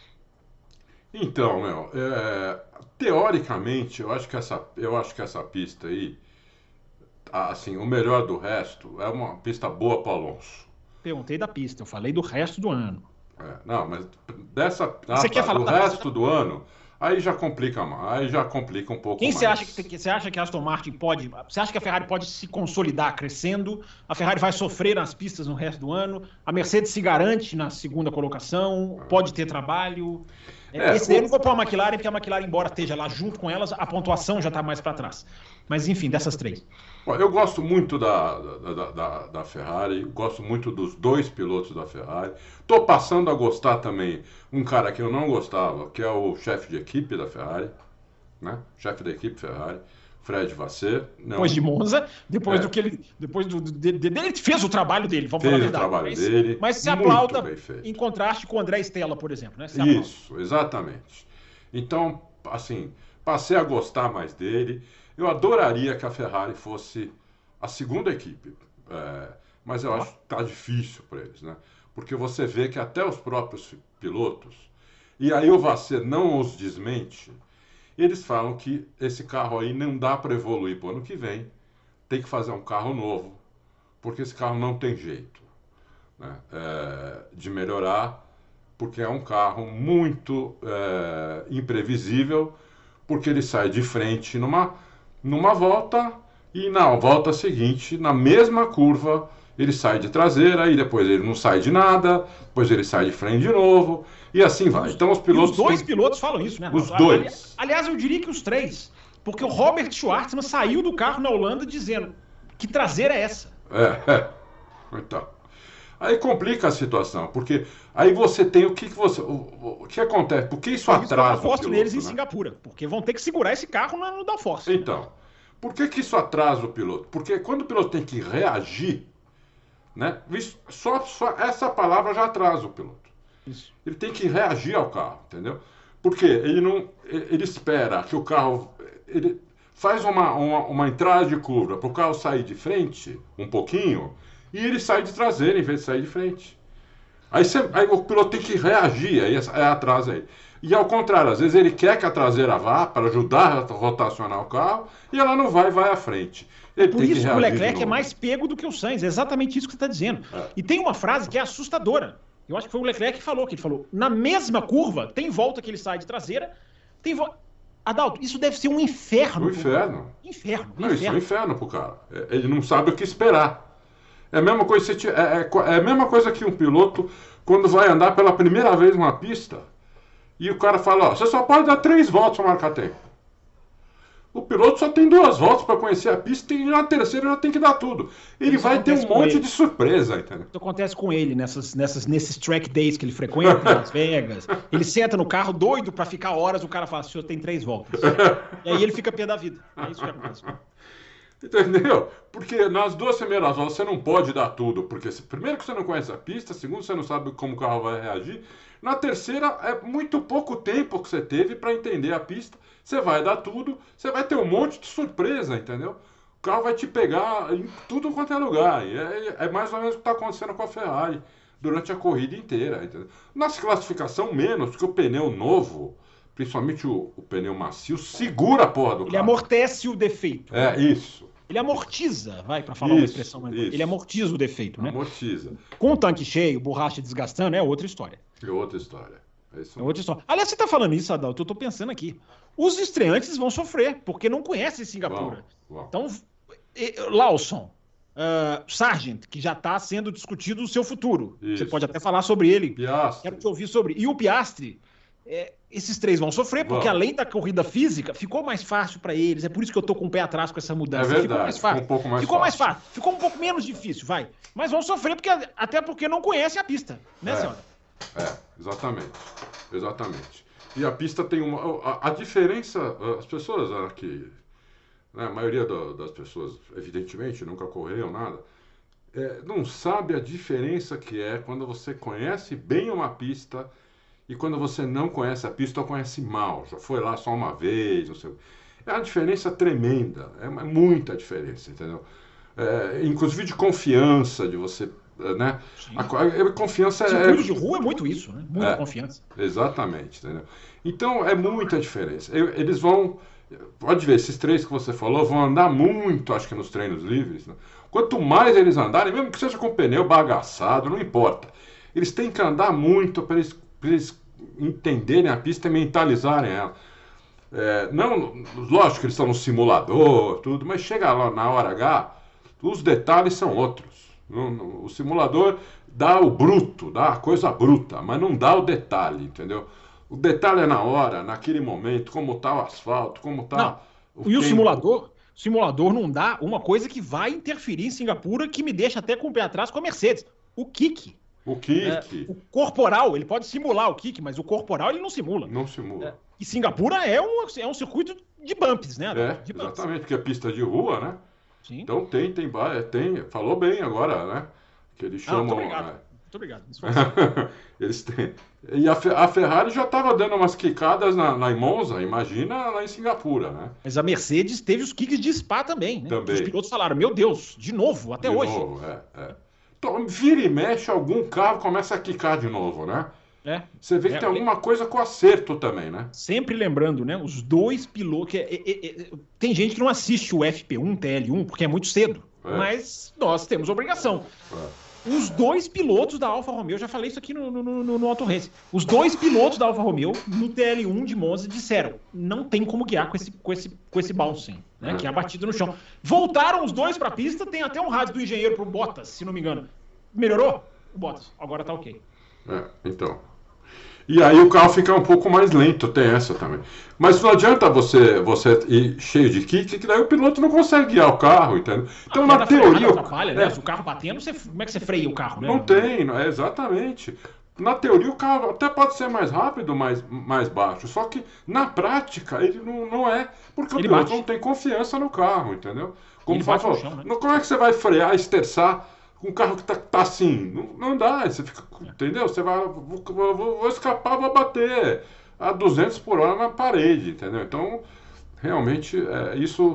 Então, meu, é, teoricamente, eu acho que essa, eu acho que essa pista aí, assim, o melhor do resto é uma pista boa para Alonso. Perguntei da pista, eu falei do resto do ano. É, não, mas dessa, você ah, quer tá, falar do da resto pista? do ano, aí já complica mais, aí já complica um pouco Quem mais. você acha que você acha que a Aston Martin pode? Você acha que a Ferrari pode se consolidar crescendo? A Ferrari vai sofrer nas pistas no resto do ano? A Mercedes se garante na segunda colocação? Pode ter trabalho? É, Esse o... eu não vou pôr a McLaren, porque a McLaren, embora esteja lá junto com elas, a pontuação já está mais para trás. Mas enfim, dessas três. Eu gosto muito da, da, da, da Ferrari, gosto muito dos dois pilotos da Ferrari. Estou passando a gostar também um cara que eu não gostava, que é o chefe de equipe da Ferrari, né? Chefe da equipe Ferrari, Fred Vasseur. Não... Depois de Monza, depois é. do que ele, depois do, de, de, de, ele fez o trabalho dele, vamos fez falar a verdade. o trabalho mas, dele, mas se aplauda em contraste com o André Stella, por exemplo, né? Se Isso, exatamente. Então, assim, passei a gostar mais dele. Eu adoraria que a Ferrari fosse a segunda equipe, é, mas eu acho que está difícil para eles, né? Porque você vê que até os próprios pilotos, e aí o Vasseur não os desmente, eles falam que esse carro aí não dá para evoluir para o ano que vem, tem que fazer um carro novo, porque esse carro não tem jeito, né, é, de melhorar, porque é um carro muito é, imprevisível, porque ele sai de frente numa, numa volta e na volta seguinte, na mesma curva, ele sai de traseira e depois ele não sai de nada, depois ele sai de frente de novo e assim vai. Então os pilotos. E os dois têm... pilotos falam isso, né? Os dois. Aliás, eu diria que os três, porque o Robert Schwartzman saiu do carro na Holanda dizendo que traseira é essa. É, é. Então. Aí complica a situação, porque aí você tem o que, que você. O, o que acontece? Por que isso Por isso atrasa eu aposto o piloto, neles em né? Singapura, porque vão ter que segurar esse carro no, no downforce. Então, por que, que isso atrasa o piloto? Porque quando o piloto tem que reagir, né? Isso, só, só essa palavra já atrasa o piloto. Isso. Ele tem que reagir ao carro, entendeu? Porque ele não. Ele espera que o carro. Ele faz uma, uma, uma entrada de curva para o carro sair de frente um pouquinho. E ele sai de traseira em vez de sair de frente. Aí, você, aí o piloto tem que reagir, aí é atrás aí. E ao contrário, às vezes ele quer que a traseira vá para ajudar a rotacionar o carro e ela não vai, vai à frente. Ele Por tem isso que que o Leclerc é mais pego do que o Sainz, é exatamente isso que você está dizendo. É. E tem uma frase que é assustadora. Eu acho que foi o Leclerc que falou, que ele falou, na mesma curva, tem volta que ele sai de traseira, tem volta... Adalto, isso deve ser um inferno. Um inferno. Pro... Inferno. Não, inferno. Isso é um inferno pro cara. Ele não sabe o que esperar. É a mesma coisa, é, é, é a mesma coisa que um piloto, quando vai andar pela primeira vez numa pista, e o cara fala, ó, você só pode dar três voltas para marcar tempo. O piloto só tem duas voltas para conhecer a pista e na terceira já tem que dar tudo. Ele Isso vai ter um monte de surpresa, entendeu? Isso acontece com ele nessas, nessas, nesses track days que ele frequenta em Las Vegas. Ele senta no carro doido para ficar horas, o cara fala, o senhor tem três voltas. E aí ele fica pé da vida. É isso que acontece. Entendeu? Porque nas duas primeiras voltas você não pode dar tudo, porque primeiro que você não conhece a pista, segundo você não sabe como o carro vai reagir. Na terceira é muito pouco tempo que você teve para entender a pista. Você vai dar tudo, você vai ter um monte de surpresa, entendeu? O carro vai te pegar em tudo quanto é lugar. E é, é mais ou menos o que está acontecendo com a Ferrari durante a corrida inteira, entendeu? Nas classificação menos, porque o pneu novo, principalmente o, o pneu macio, segura a porra do Ele carro. amortece o defeito. É, isso. Ele amortiza, vai, para falar isso, uma expressão mais... Isso. Ele amortiza o defeito, né? Amortiza. Com o tanque cheio, borracha desgastando, é outra história. É outra história. É, isso é outra história. Aliás, você tá falando isso, Adalto, eu tô pensando aqui. Os estreantes vão sofrer, porque não conhecem Singapura. Bom, bom. Então, Lawson, uh, Sargent, que já está sendo discutido o seu futuro. Isso. Você pode até falar sobre ele. Piastri. Quero te ouvir sobre. E o Piastri, é, esses três vão sofrer, porque Bom. além da corrida física, ficou mais fácil para eles. É por isso que eu tô com o pé atrás com essa mudança. É verdade, ficou mais fácil. Ficou um pouco mais ficou fácil. mais fácil. Ficou um pouco menos difícil, vai. Mas vão sofrer, porque, até porque não conhecem a pista, né, é, senhora? É, exatamente. Exatamente. E a pista tem uma... A, a diferença... As pessoas aqui... Né, a maioria do, das pessoas, evidentemente, nunca correram nada, é, não sabe a diferença que é quando você conhece bem uma pista e quando você não conhece a pista, ou conhece mal, já foi lá só uma vez, não sei. É uma diferença tremenda, é muita diferença, entendeu? É, inclusive de confiança, de você, né? A, a confiança circuito é... de rua é muito isso, né? Muita é, confiança. Exatamente, entendeu? Então é muita diferença. Eles vão, pode ver, esses três que você falou vão andar muito, acho que nos treinos livres, né? Quanto mais eles andarem, mesmo que seja com pneu bagaçado, não importa. Eles têm que andar muito para eles, eles entenderem a pista e mentalizarem ela. É, não, lógico que eles estão no simulador, tudo, mas chega lá na hora H, os detalhes são outros. No, no, o simulador dá o bruto, dá a coisa bruta, mas não dá o detalhe, entendeu? O detalhe é na hora, naquele momento, como está o asfalto, como está o E tempo. o simulador? O simulador não dá uma coisa que vai interferir em Singapura, que me deixa até com o pé atrás com a Mercedes. O kick. O kick. É, o corporal, ele pode simular o kick, mas o corporal ele não simula. Não simula. É, e Singapura é um, é um circuito de bumps, né? É, de bumps. Exatamente, porque é pista de rua, né? Sim. Então tem, tem, tem, falou bem agora, né? Que eles chamam... Ah, muito obrigado, né? Muito obrigado. Eles têm... E a, a Ferrari já estava dando umas quicadas na, na Monza, imagina lá em Singapura, né? Mas a Mercedes teve os kicks de Spa também, né? Também. Os pilotos falaram, meu Deus, de novo, até de hoje. De novo, é, é. Então, vira e mexe, algum carro começa a quicar de novo, né? É. Você vê que é, tem alguma coisa com acerto também, né? Sempre lembrando, né? Os dois pilotos... Que é, é, é, tem gente que não assiste o F P um, T L um, porque é muito cedo. É. Mas nós temos obrigação. É. Os dois pilotos da Alfa Romeo, já falei isso aqui no, no, no, no Auto Race, os dois pilotos da Alfa Romeo no T L um de Monza disseram, não tem como guiar com esse, com esse, com esse bouncing, né, que é a batida no chão. Voltaram os dois para a pista, tem até um rádio do engenheiro pro Bottas, se não me engano. Melhorou? O Bottas, agora tá ok. É, então... E aí o carro fica um pouco mais lento, tem essa também. Mas não adianta você, você ir cheio de kick, que daí o piloto não consegue guiar o carro, entendeu? Então, na teoria... Atrapalha, né? Se o carro batendo, você, como é que você freia o carro, né? Não tem, é, exatamente. Na teoria o carro até pode ser mais rápido, mais, mais baixo, só que na prática ele não, não é, porque ele o piloto bate. Não tem confiança no carro, entendeu? Como ele falou, chão, né? Como é que você vai frear, esterçar com um carro que tá, tá assim? Não, não dá, você fica, é. entendeu? Você vai, vou, vou, vou escapar, vou bater a duzentos por hora na parede, entendeu? Então, realmente, é, isso,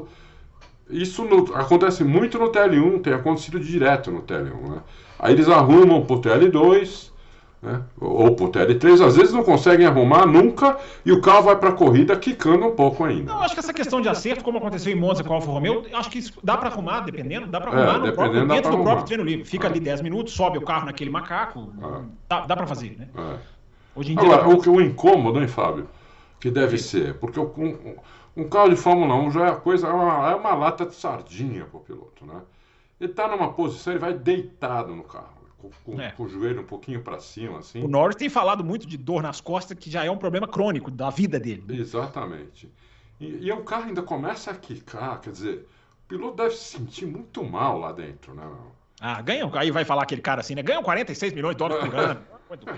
isso no, acontece muito no T L um, tem acontecido direto no T L um, né? Aí eles arrumam pro T L dois, né? Ou pro T L três, às vezes não conseguem arrumar nunca e o carro vai pra corrida quicando um pouco ainda. Não, acho que essa questão de acerto, como aconteceu em Monza com a Alfa Romeo, acho que isso dá pra arrumar, dependendo, dá pra arrumar é, no próprio, dentro do arrumar. próprio treino livre. Fica é. ali dez minutos, sobe o carro naquele macaco, é. dá, dá pra fazer, né? É. Hoje em dia Agora, o, o incômodo, hein, Fábio, que deve ser, porque um, um carro de Fórmula um já é coisa, é uma, é uma lata de sardinha pro piloto, né? Ele tá numa posição, ele vai deitado no carro. Com, com, é. com o joelho um pouquinho para cima, assim. O Norris tem falado muito de dor nas costas, que já é um problema crônico da vida dele. Exatamente. E, e o carro ainda começa a quicar, quer dizer, o piloto deve se sentir muito mal lá dentro, né? Ah, ganham, aí vai falar aquele cara assim, né? Ganham quarenta e seis milhões de dólares por ano.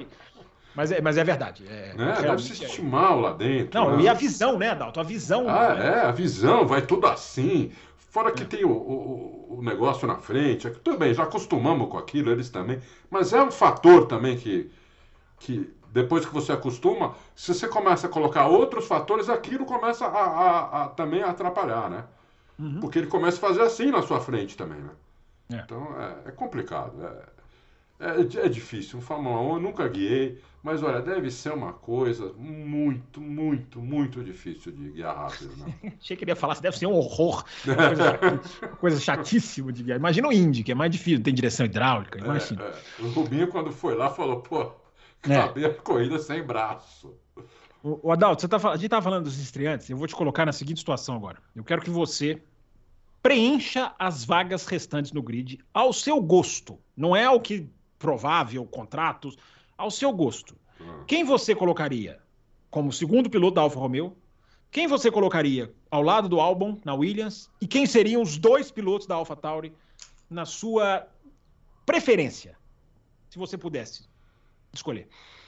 Mas é, mas é verdade. É, né? Deve se sentir é... mal lá dentro. Não, né? E a visão, né, Adalto? A visão. Ah, né? é, a visão, vai tudo assim. Fora que é. tem o, o, o negócio na frente, é que, tudo bem, já acostumamos com aquilo, eles também, mas é um fator também que, que depois que você acostuma, se você começa a colocar outros fatores, aquilo começa a, a, a também a atrapalhar, né? Uhum. Porque ele começa a fazer assim na sua frente também, né? É. Então é, é complicado, é, é, é difícil. Um Fórmula um eu nunca guiei, mas olha, deve ser uma coisa muito, muito, muito difícil de guiar rápido, né? Achei que ele ia falar, deve ser um horror. Uma coisa, uma coisa chatíssima de guiar. Imagina o Indy, que é mais difícil, tem direção hidráulica, imagina. É, é. O Rubinho, quando foi lá, falou, pô, acabei é. a corrida sem braço. O, o Adalto, você tá, a gente estava falando dos estreantes, eu vou te colocar na seguinte situação agora. Eu quero que você preencha as vagas restantes no grid ao seu gosto. Não é ao que provável, contratos... Ao seu gosto. Hum. Quem você colocaria como segundo piloto da Alfa Romeo? Quem você colocaria ao lado do Albon, na Williams? E quem seriam os dois pilotos da AlphaTauri na sua preferência? Se você pudesse escolher.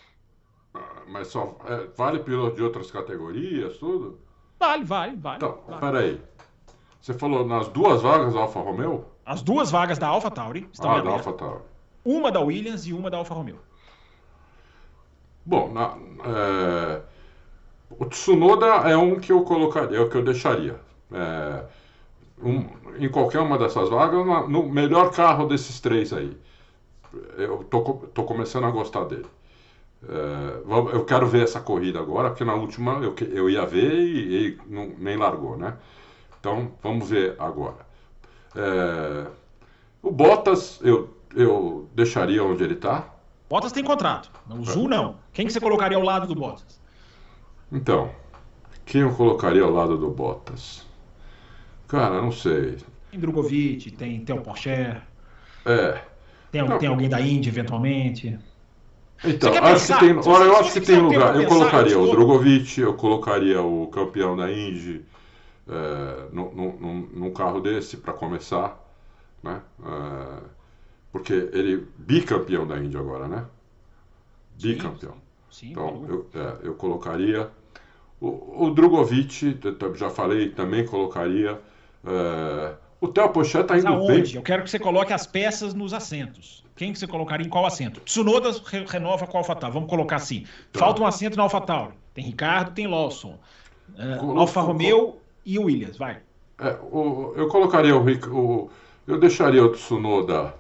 Ah, mas só é, vale piloto de outras categorias, tudo? Vale, vale, vale. Então, vale. peraí. Você falou nas duas vagas da Alfa Romeo? As duas vagas da AlphaTauri estão ah, da AlphaTauri. Uma da Williams e uma da Alfa Romeo. Bom, na, é, o Tsunoda é um que eu colocaria, é o que eu deixaria. É, um, em qualquer uma dessas vagas, na- no melhor carro desses três aí. Eu tô, co- tô começando a gostar dele. É, vamos- eu quero ver essa corrida agora, porque na última eu, que- eu ia ver e ele não- nem largou, né? Então, vamos ver agora. É, o Bottas, eu, eu deixaria onde ele está. Bottas tem contrato. O Zul não. Quem que você colocaria ao lado do Bottas? Então, quem eu colocaria ao lado do Bottas? Cara, não sei. Tem Drogovic, tem Theo Porcher, É. tem, Não, tem alguém da Indy, eventualmente. Você então, quer acho que pensar? tem, Se olha, você, eu se acho você que quiser tem um tempo lugar. pra Eu pensar, colocaria eu o te dou- Drogovic, eu colocaria o campeão da Indy é, num, num- num carro desse para começar, né? É, porque ele bicampeão da Indy agora, né? Sim, Bicampeão. sim, Então, sim. eu, é, eu colocaria o, o Drogovic, eu t- já falei, também colocaria. É, o Theo Pochette tá Mas indo bem. aonde? Eu quero que você coloque as peças nos assentos. Quem que você colocaria em qual assento? Tsunoda re- renova com a AlphaTauri. Vamos colocar assim. Tá. Falta um assento na AlphaTauri. Tem Ricardo, tem Lawson. Uh, Colo- Alfa colo- Romeo e o Williams. Vai. É, o- eu colocaria o, Ric- o- eu deixaria o Tsunoda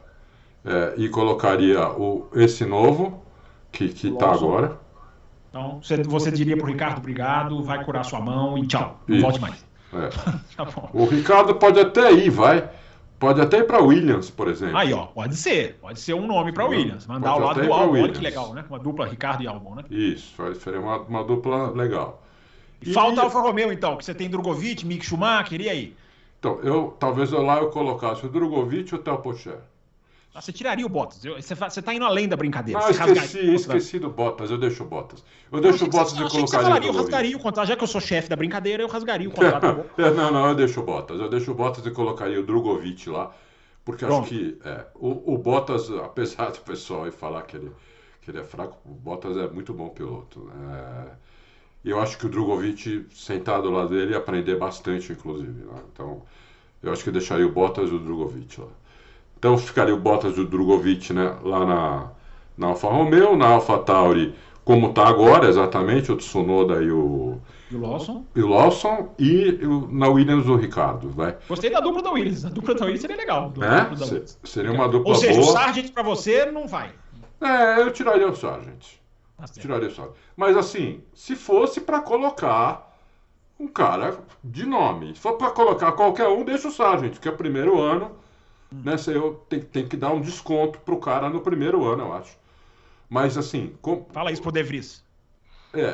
é, e colocaria o, esse novo que que O tá Lawson. agora. Então, você, você diria pro Ricardo, obrigado, vai curar sua mão e tchau. Não Isso. volte mais. É. Tá bom. O Ricardo pode até ir, vai. Pode até ir para Williams, por exemplo. Aí, ó, pode ser. Pode ser um nome para Williams. Mandar Pode ao lado até ir do pra Albon. Olha Williams. que legal, né? Uma dupla Ricardo e Albon, né? Isso, vai ser uma, uma dupla legal. E falta Alfa Romeo, então, que você tem Drogovic, Mick Schumacher, e aí? Então, eu, talvez eu lá eu colocasse o Drogovic e o Theo Pocher. Ah, você tiraria o Bottas. Eu- Você, fa- você tá indo além da brincadeira. Não, Você esqueci, rasgaria- esqueci do Bottas, eu deixo o Bottas. Eu Eu deixo achei o que Bottas você- e eu achei que você colocaria o falaria, eu Drogovic. rasgaria o contrato. Já que eu sou chefe da brincadeira, eu rasgaria o contrato. Tá bom? É, não, não, eu deixo o Bottas. Eu deixo o Bottas e colocaria o Drogovic lá. Porque acho Pronto. que é, o, o Bottas, apesar do pessoal aí falar que ele, que ele é fraco, o Bottas é muito bom piloto. É, e eu acho que o Drogovic, sentado ao lado dele, ia aprender bastante, inclusive. Né? Então, eu acho que eu deixaria o Bottas e o Drogovic lá. Então, ficaria o Bottas e o Drogovic, né, lá na, na Alfa Romeo, na Alfa Tauri, como está agora, exatamente, o Tsunoda e o, E o Lawson? e o Lawson, e o- na Williams o Ricardo, vai. Gostei da dupla da Williams. A dupla da Williams seria legal. Do- É? dupla da Se- Williams. seria uma dupla Ou seja, o boa. Sargent pra você não vai. É, eu tiraria o Sargent. Tá certo. Tiraria o Sargent. Mas assim, se fosse para colocar um cara de nome, se for para colocar qualquer um, deixa o Sargent, que é primeiro ano, né? Se eu tem, tem que dar um desconto pro cara no primeiro ano, eu acho. Mas assim, com- Fala isso pro De Vries. é,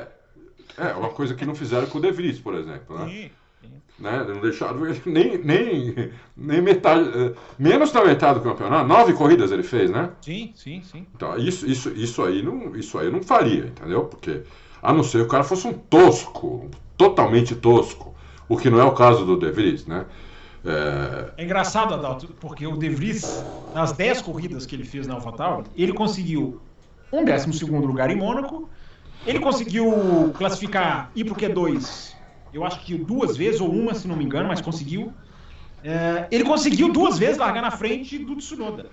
é uma coisa que não fizeram com o De Vries, por exemplo, né? Sim. Né? Não deixaram nem, nem, nem metade, eh, menos da metade do campeonato. Nove corridas ele fez, né? Sim, sim, sim. Então, isso, isso, isso, aí não, isso aí eu não faria, entendeu? Porque, a não ser que o cara fosse um tosco, totalmente tosco, o que não é o caso do De Vries, né? É, É engraçado, Adalto, porque o De Vries, nas dez corridas que ele fez na AlphaTauri, ele conseguiu um décimo segundo lugar em Mônaco, ele conseguiu classificar, ir pro Q dois, eu acho que duas vezes, ou uma, se não me engano, mas conseguiu. É, ele conseguiu duas vezes largar na frente do Tsunoda.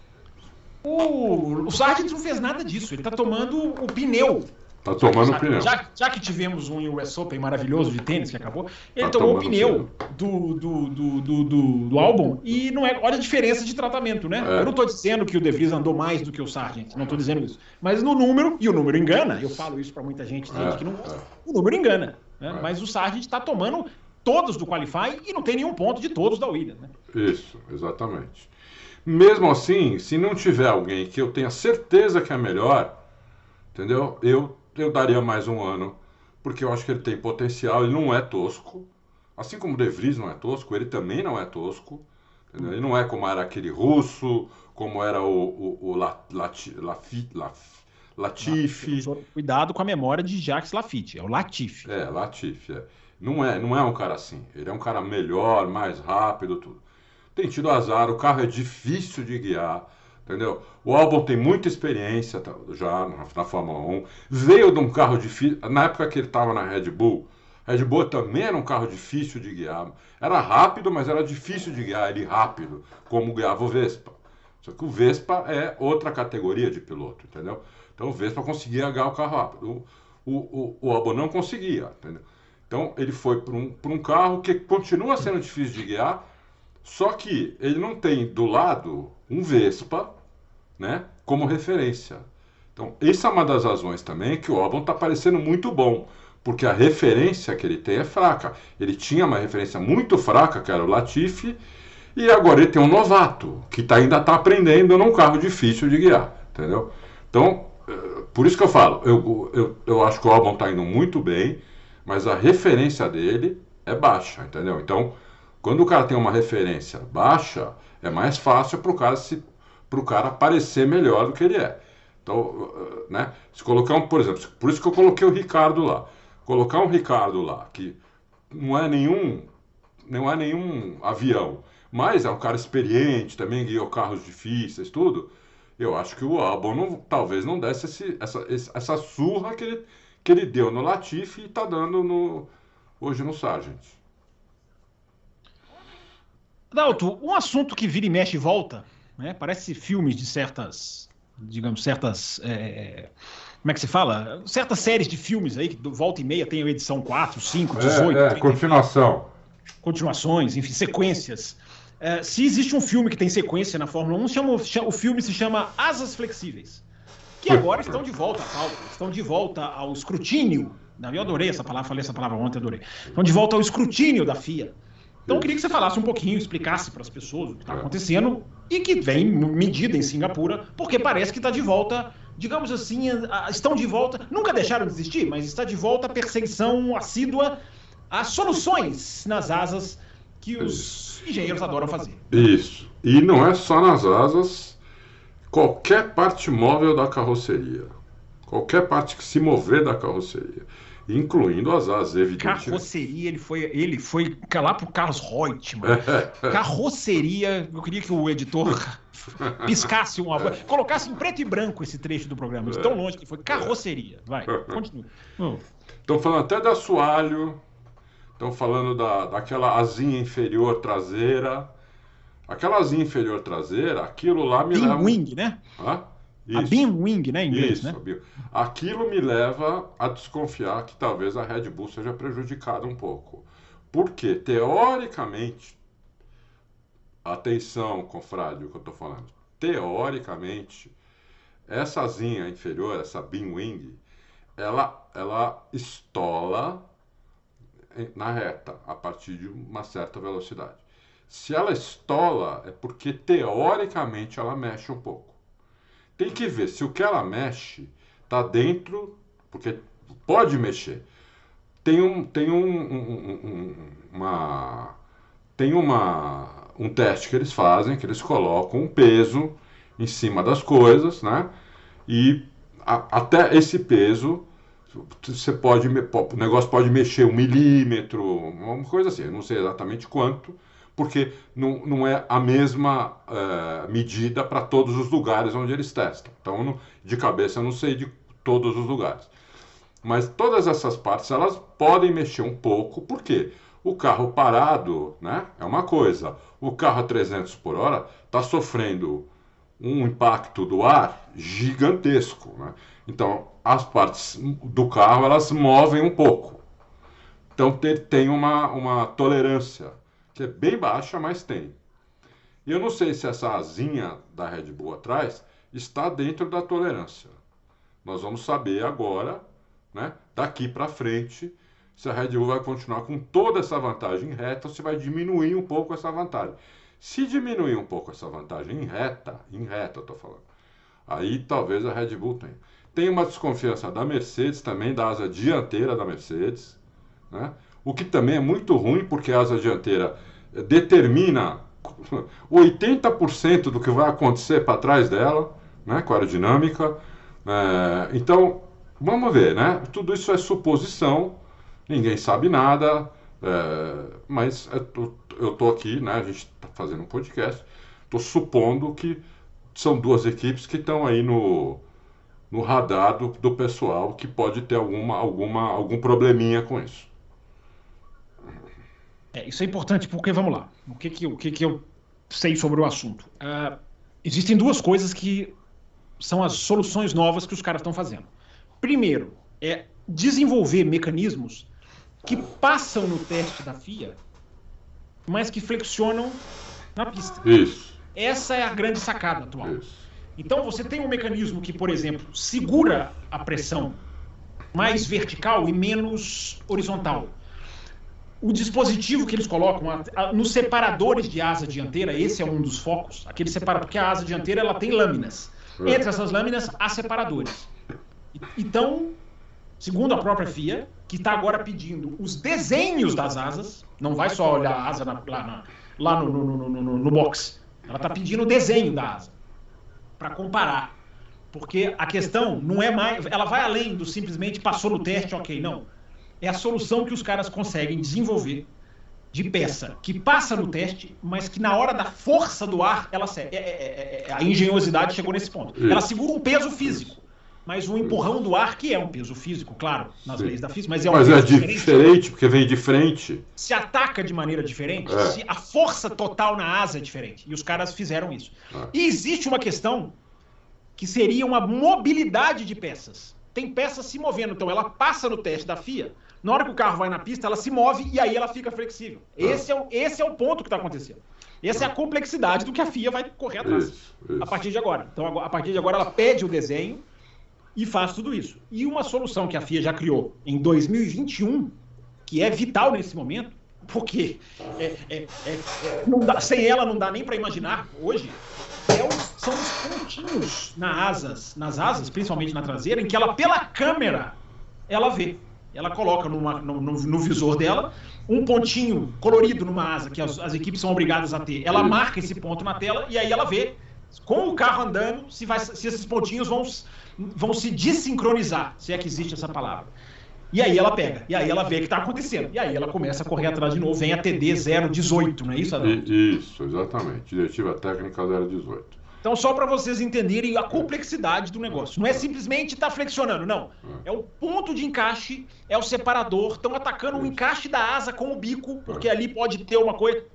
O, o Sargent não fez nada disso, ele tá tomando o pneu. tá tomando Já- pneu. Já, já que tivemos um U S Open maravilhoso de tênis que acabou, ele Tá tomou o tomando pneu do, do, do, do, do, do Albon e não é, olha a diferença de tratamento, né? É. Eu não estou dizendo que o De Vries andou mais do que o Sargent, não estou dizendo isso. Mas no número, e o número engana, eu falo isso para muita gente, gente É, que não gosta, é. o número engana. Né? É. Mas o Sargent está tomando todos do Qualify e não tem nenhum ponto de todos da Williams. Né? Isso, exatamente. Mesmo assim, se não tiver alguém que eu tenha certeza que é melhor, entendeu? Eu, eu daria mais um ano, porque eu acho que ele tem potencial, ele não é tosco. Assim como o De Vries não é tosco, ele também não é tosco. Entendeu? Ele não é como era aquele russo, como era o, o, o La- Lati- Lafi- Laf- Latifi. Cuidado com a memória de Jacques Lafitte, é o Latifi. É, Latifi, é. Não é, não é um cara assim. Ele é um cara melhor, mais rápido, tudo. Tem tido azar, o carro é difícil de guiar, entendeu? O Albon tem muita experiência tá, já na, na Fórmula um. Veio de um carro difícil. Na época que ele estava na Red Bull, Red Bull também era um carro difícil de guiar. Era rápido, mas era difícil de guiar ele rápido, como guiava o Vespa. Só que o Vespa é outra categoria de piloto, entendeu? Então o Vespa conseguia guiar o carro rápido. O, o, o, o Albon não conseguia, entendeu? Então ele foi para um, para um carro que continua sendo difícil de guiar, só que ele não tem do lado um Vespa, né, como referência. Então, essa é uma das razões também que o Albon está parecendo muito bom, porque a referência que ele tem é fraca. Ele tinha uma referência muito fraca, que era o Latifi, e agora ele tem um novato, que tá, ainda está aprendendo num carro difícil de guiar, entendeu? Então, por isso que eu falo, eu, eu, eu acho que o Albon está indo muito bem, mas a referência dele é baixa, entendeu? Então, quando o cara tem uma referência baixa, é mais fácil para o cara se para o cara parecer melhor do que ele é. Então, né, se colocar um, por exemplo, por isso que eu coloquei o Ricardo lá. Colocar um Ricardo lá, que não é nenhum, não é nenhum avião, mas é um cara experiente, também guiou carros difíceis, tudo, eu acho que o Albon não, talvez não desse esse, essa, essa surra que ele, que ele deu no Latifi e está dando no, hoje no Sargent. Adalto, um assunto que vira e mexe e volta, né? Parece filmes de certas, digamos, certas, é, como é que se fala? Certas séries de filmes aí, que volta e meia tem a edição quatro, cinco, dezoito... É, é continuação. Continuações, enfim, sequências. É, se existe um filme que tem sequência na Fórmula um, chama, o filme se chama Asas Flexíveis, que agora estão de volta à pauta, estão de volta ao escrutínio. Eu adorei essa palavra, falei essa palavra ontem, adorei. Estão de volta ao escrutínio da F I A. Então eu queria que você falasse um pouquinho, explicasse para as pessoas o que está acontecendo e que vem medida em Singapura, porque parece que está de volta, digamos assim, estão de volta, nunca deixaram de existir, mas está de volta a perseguição assídua às soluções nas asas que os engenheiros adoram fazer. Isso. E não é só nas asas, qualquer parte móvel da carroceria, qualquer parte que se mover da carroceria, incluindo as asas, evidentemente. Carroceria, ele foi, ele foi lá pro Carlos Reutemann. Carroceria, eu queria que o editor piscasse uma, colocasse em preto e branco esse trecho do programa, de tão longe que foi. Carroceria. Vai, continua. Estão falando até da assoalho, estão falando da, daquela asinha inferior traseira. Aquela asinha inferior traseira, aquilo lá me Beam leva... wing, né? Hã? Isso. A beam wing, né, em inglês, Isso, né? Aquilo me leva a desconfiar que talvez a Red Bull seja prejudicada um pouco. Porque, teoricamente, atenção, confrade, o que eu estou falando, teoricamente, essa asinha inferior, essa beam wing, ela, ela estola na reta, a partir de uma certa velocidade. Se ela estola, é porque, teoricamente, ela mexe um pouco. Tem que ver se o que ela mexe está dentro, porque pode mexer. Tem um, tem um, um, um, uma, tem uma, um teste que eles fazem, que eles colocam um peso em cima das coisas, né? E a, até esse peso, você pode, o negócio pode mexer um milímetro, uma coisa assim, eu não sei exatamente quanto, porque não, não é a mesma uh, medida para todos os lugares onde eles testam. Então, não, de cabeça, eu não sei de todos os lugares. Mas todas essas partes, elas podem mexer um pouco, porque o carro parado, né, é uma coisa. O carro a trezentos por hora está sofrendo um impacto do ar gigantesco, né? Então, as partes do carro, elas movem um pouco. Então, tem, tem uma, uma tolerância, que é bem baixa, mas tem. E eu não sei se essa asinha da Red Bull atrás está dentro da tolerância. Nós vamos saber agora, né, daqui para frente, se a Red Bull vai continuar com toda essa vantagem em reta ou se vai diminuir um pouco essa vantagem. Se diminuir um pouco essa vantagem em reta, em reta eu estou falando, aí talvez a Red Bull tenha. Tem uma desconfiança da Mercedes também, da asa dianteira da Mercedes, né? O que também é muito ruim, porque a asa dianteira determina oitenta por cento do que vai acontecer para trás dela, né, com a aerodinâmica. É, então, vamos ver, né? Tudo isso é suposição, ninguém sabe nada, é, mas eu estou aqui, né, a gente está fazendo um podcast, estou supondo que são duas equipes que estão aí no, no radar do, do pessoal que pode ter alguma, alguma, algum probleminha com isso. É, isso é importante porque, vamos lá, o que, que, o que, que eu sei sobre o assunto? Uh, existem duas coisas que são as soluções novas que os caras estão fazendo. Primeiro, é desenvolver mecanismos que passam no teste da F I A, mas que flexionam na pista. Isso. Essa é a grande sacada atual. Isso. Então você tem um mecanismo que, por exemplo, segura a pressão mais vertical e menos horizontal. O dispositivo que eles colocam a, a, nos separadores de asa dianteira, esse é um dos focos, aquele separa, porque a asa dianteira ela tem lâminas. Entre essas lâminas há separadores. Então, segundo a própria F I A, que está agora pedindo os desenhos das asas, não vai só olhar a asa na, lá, na, lá no, no, no, no, no box, ela está pedindo o desenho da asa para comparar. Porque a questão não é mais... Ela vai além do simplesmente passou no teste, ok, não. É a solução que os caras conseguem desenvolver de peça que passa no teste, mas que na hora da força do ar, ela é, é, é, a engenhosidade chegou nesse ponto. Ela segura um peso físico, mas o empurrão do ar, que é um peso físico, claro, nas Sim. leis da física, mas é um mas peso é diferente, diferente, porque vem de frente. Se ataca de maneira diferente, é. se a força total na asa é diferente. E os caras fizeram isso. É. E existe uma questão que seria uma mobilidade de peças. Tem peças se movendo, então ela passa no teste da F I A, na hora que o carro vai na pista, ela se move e aí ela fica flexível. Esse é o, esse é o ponto que está acontecendo. Essa é a complexidade do que a F I A vai correr atrás isso, isso. a partir de agora. Então, a partir de agora, ela pede o desenho e faz tudo isso. E uma solução que a F I A já criou em dois mil e vinte e um, que é vital nesse momento, porque é, é, é, é, não dá, sem ela não dá nem para imaginar hoje, é o, são os pontinhos na asas, nas asas, principalmente na traseira, em que ela, pela câmera, ela vê. Ela coloca numa, no, no, no visor dela um pontinho colorido numa asa, que as, as equipes são obrigadas a ter. Ela marca esse ponto na tela e aí ela vê, com o carro andando, se, vai, se esses pontinhos vão, vão se desincronizar, se é que existe essa palavra. E aí ela pega, e aí ela vê o que está acontecendo. E aí ela começa a correr atrás de novo, vem a T D zero dezoito, não é isso, Adalto? Isso, exatamente. Diretiva Técnica zero dezoito. Então, só para vocês entenderem a complexidade do negócio. Não é simplesmente estar tá flexionando, não. É o ponto de encaixe, é o separador. Estão atacando o encaixe da asa com o bico, porque ali pode ter uma coisa...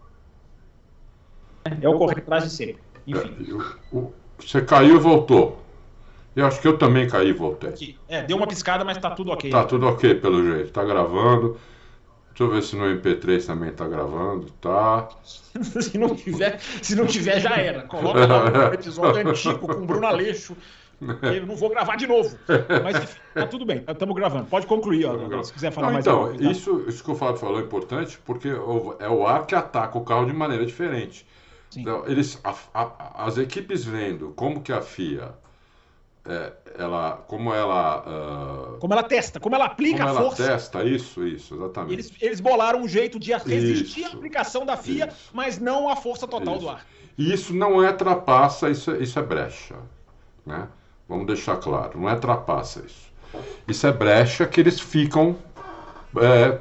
É o correr atrás de sempre. Enfim. Você caiu e voltou. Eu acho que eu também caí e voltei. Aqui. É, deu uma piscada, mas tá tudo ok. Tá tudo ok, pelo jeito. Tá gravando. Deixa eu ver se no M P três também tá gravando. Tá. se, não tiver, se não tiver, já era. Coloca lá um episódio antigo com o Bruno Aleixo. Eu não vou gravar de novo. Mas enfim, tá tudo bem. Estamos gravando. Pode concluir, ó, se quiser falar não, mais então, alguma coisa. Isso, isso que o Fábio falou é importante, porque é o ar que ataca o carro de maneira diferente. Então, eles, a, a, as equipes vendo como que a F I A... É, ela, como ela uh, como ela testa, como ela aplica como a força. Ela testa isso, isso, exatamente. Eles, eles bolaram um jeito de resistir isso, à aplicação da F I A, isso, mas não à força total isso. do ar. E isso não é trapaça, isso, isso é brecha, né? Vamos deixar claro, não é trapaça isso. Isso é brecha que eles ficam é,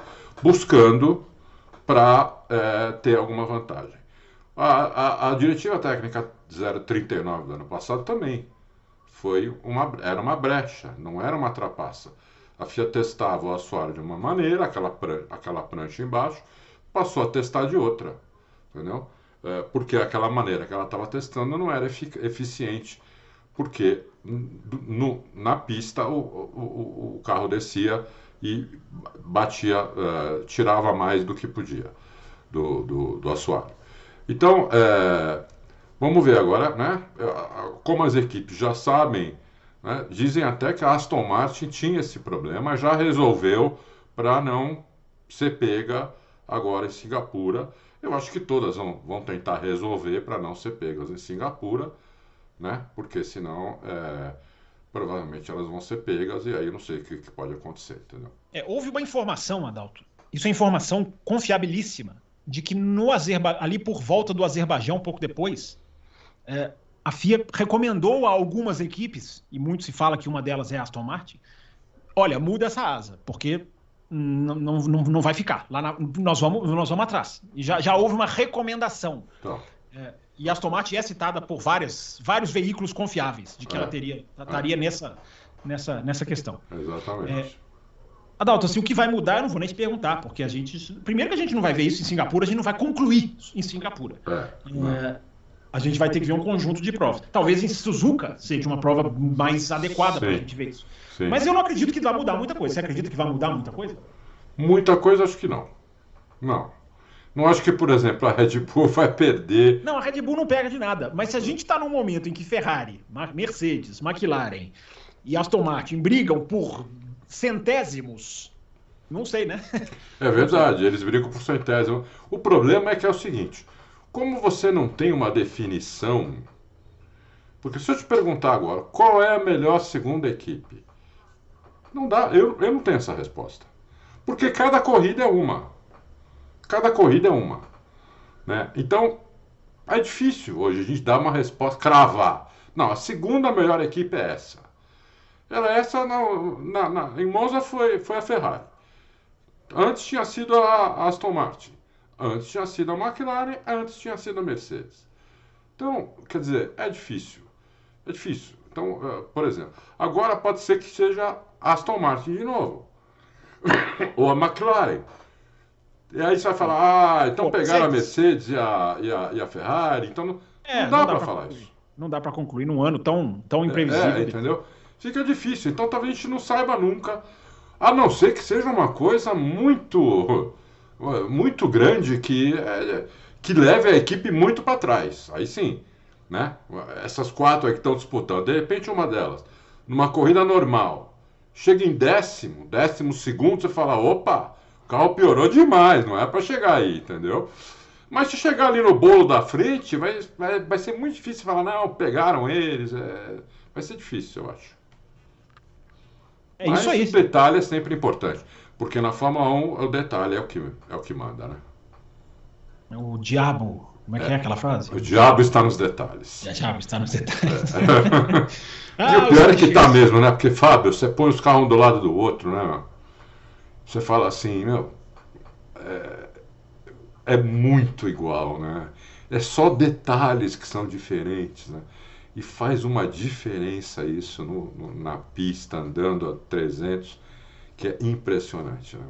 buscando para é, ter alguma vantagem. A, a, a Diretiva Técnica zero trinta e nove do ano passado também foi uma, era uma brecha, não era uma trapaça. A F I A testava o assoalho de uma maneira, aquela, pran aquela prancha embaixo, passou a testar de outra, entendeu? É, porque aquela maneira que ela estava testando não era efic eficiente, porque no, na pista o, o, o carro descia e batia, uh, tirava mais do que podia do, do, do assoalho. Então, é, vamos ver agora, né? Como as equipes já sabem, né? Dizem até que a Aston Martin tinha esse problema, já resolveu para não ser pega agora em Singapura. Eu acho que todas vão, vão tentar resolver para não ser pegas em Singapura, né? Porque senão é, provavelmente elas vão ser pegas e aí eu não sei o que, que pode acontecer, entendeu? É, houve uma informação, Adalto, isso é informação confiabilíssima, de que no Azerba... ali por volta do Azerbaijão, um pouco depois, é, a F I A recomendou a algumas equipes, e muito se fala que uma delas é a Aston Martin, olha, muda essa asa, porque não, não, não vai ficar. Lá na... nós, vamos, nós vamos atrás. E já, já houve uma recomendação. Então. É, e a Aston Martin é citada por várias, vários veículos confiáveis, de que é. ela teria, estaria é. nessa, nessa, nessa questão. Exatamente. É, Adalto, assim, o que vai mudar eu não vou nem te perguntar, porque a gente... Primeiro que a gente não vai ver isso em Singapura, a gente não vai concluir em Singapura. É, é, A gente vai ter que ver um conjunto de provas. Talvez em Suzuka seja uma prova mais adequada para a gente ver isso. Sim. Mas eu não acredito que vai mudar muita coisa. Você acredita que vai mudar muita coisa? Muita coisa, acho que não. Não. Não acho que, por exemplo, a Red Bull vai perder. Não, a Red Bull não perde nada. Mas se a gente está num momento em que Ferrari, Mercedes, McLaren e Aston Martin brigam por centésimos, não sei, né? É verdade, eles brigam por centésimo. O problema é que é o seguinte, como você não tem uma definição, porque se eu te perguntar agora, qual é a melhor segunda equipe? Não dá, eu, eu não tenho essa resposta. Porque cada corrida é uma. Cada corrida é uma. Né? Então, é difícil hoje a gente dar uma resposta, cravar. Não, a segunda melhor equipe é essa. Ela, essa na, na, na, em Monza foi, foi a Ferrari. Antes tinha sido a Aston Martin. Antes tinha sido a McLaren. Antes tinha sido a Mercedes. Então, quer dizer, é difícil. É difícil. Então, uh, por exemplo, agora pode ser que seja a Aston Martin de novo. Ou a McLaren. E aí você vai falar, ah, então Pô, pegaram Mercedes. a Mercedes e a, e, a, e a Ferrari. Então não, é, não dá, dá para falar concluir. isso. Não dá para concluir num ano tão, tão imprevisível. É, é, entendeu? Fica difícil. Então talvez a gente não saiba nunca. A não ser que seja uma coisa muito, muito grande que, que leve a equipe muito para trás. Aí sim, né? Essas quatro aí que estão disputando, de repente uma delas, numa corrida normal, chega em décimo, décimo segundo, você fala, opa, o carro piorou demais, não é para chegar aí, entendeu? Mas se chegar ali no bolo da frente, vai, vai, vai ser muito difícil falar, não, pegaram eles, é... vai ser difícil, eu acho. É Mas isso aí. o detalhe é sempre importante, porque na Fórmula um o detalhe é o que, é o que manda, né? O diabo, como é que é, é aquela frase? O diabo está nos detalhes. O diabo está nos detalhes. É. ah, e o pior é que está mesmo, né? Porque, Fábio, você põe os carros um do lado do outro, né? Você fala assim, meu, é, é muito igual, né? É só detalhes que são diferentes, né? E faz uma diferença isso no, no, na pista, andando a trezentos, que é impressionante, né?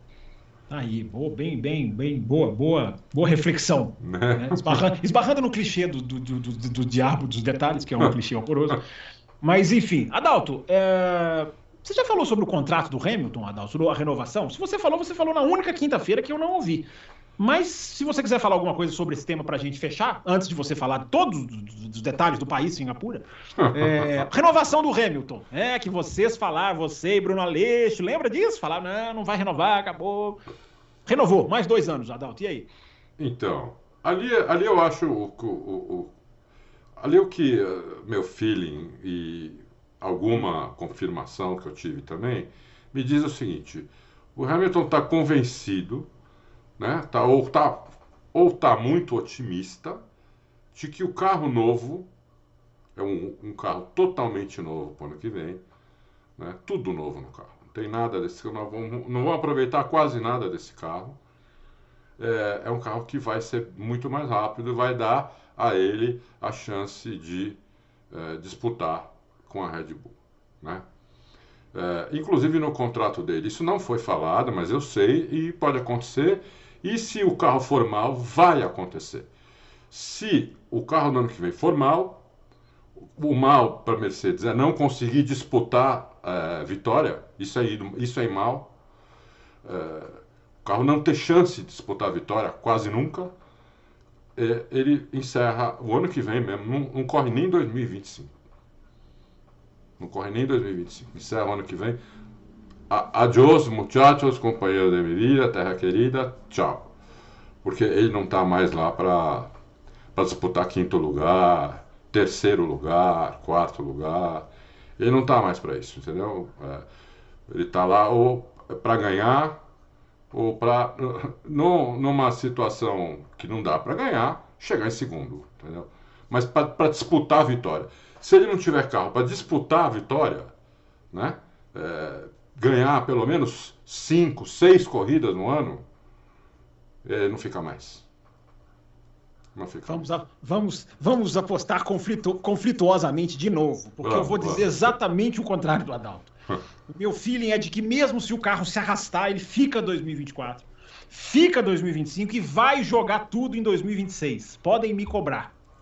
Aí, boa, bem, bem, bem, boa, boa, boa reflexão. Né? Né? Esbarrando, esbarrando no clichê do, do, do, do, do diabo dos detalhes, que é um clichê horroroso. Mas, enfim, Adalto, é... você já falou sobre o contrato do Hamilton, Adalto, sobre a renovação? Se você falou, você falou na única quinta-feira que eu não ouvi. Mas, se você quiser falar alguma coisa sobre esse tema para a gente fechar, antes de você falar de todos os detalhes do país, Singapura, é, renovação do Hamilton, é que vocês falaram, você e Bruno Aleixo, lembra disso? Falaram, não, não vai renovar, acabou. Renovou, mais dois anos, Adalto, e aí? Então, ali, ali eu acho, o, o, o, ali o que uh, meu feeling e alguma confirmação que eu tive também, me diz o seguinte, o Hamilton está convencido, né? Tá, ou está ou tá muito otimista de que o carro novo é um, um carro totalmente novo para o ano que vem, né? Tudo novo no carro, não tem nada desse, não vamos, não vamos aproveitar quase nada desse carro. É, é um carro que vai ser muito mais rápido e vai dar a ele a chance de é, disputar com a Red Bull, né? É, inclusive no contrato dele, isso não foi falado, mas eu sei e pode acontecer. E se o carro for mal, vai acontecer. Se o carro no ano que vem for mal, o mal para a Mercedes é não conseguir disputar é, vitória, isso é, isso é mal. É, o carro não ter chance de disputar a vitória quase nunca, é, ele encerra o ano que vem mesmo, não, não corre nem em dois mil e vinte e cinco. Não corre nem em dois mil e vinte e cinco, encerra o ano que vem. Adiós, muchachos, companheiros de minha vida, terra querida, tchau. Porque ele não está mais lá para disputar quinto lugar, terceiro lugar, quarto lugar. Ele não está mais para isso, entendeu? É, ele está lá ou para ganhar, ou para, numa situação que não dá para ganhar, chegar em segundo, entendeu? Mas para disputar a vitória. Se ele não tiver carro para disputar a vitória, né? É, ganhar pelo menos cinco, seis corridas no ano, é, não fica mais. Não fica vamos, mais. A, vamos, vamos apostar conflito, conflituosamente de novo, porque vamos, eu vou dizer vamos. exatamente o contrário do Adalto. O meu feeling é de que mesmo se o carro se arrastar, ele fica dois mil e vinte e quatro, fica dois mil e vinte e cinco e vai jogar tudo em dois mil e vinte e seis. Podem me cobrar.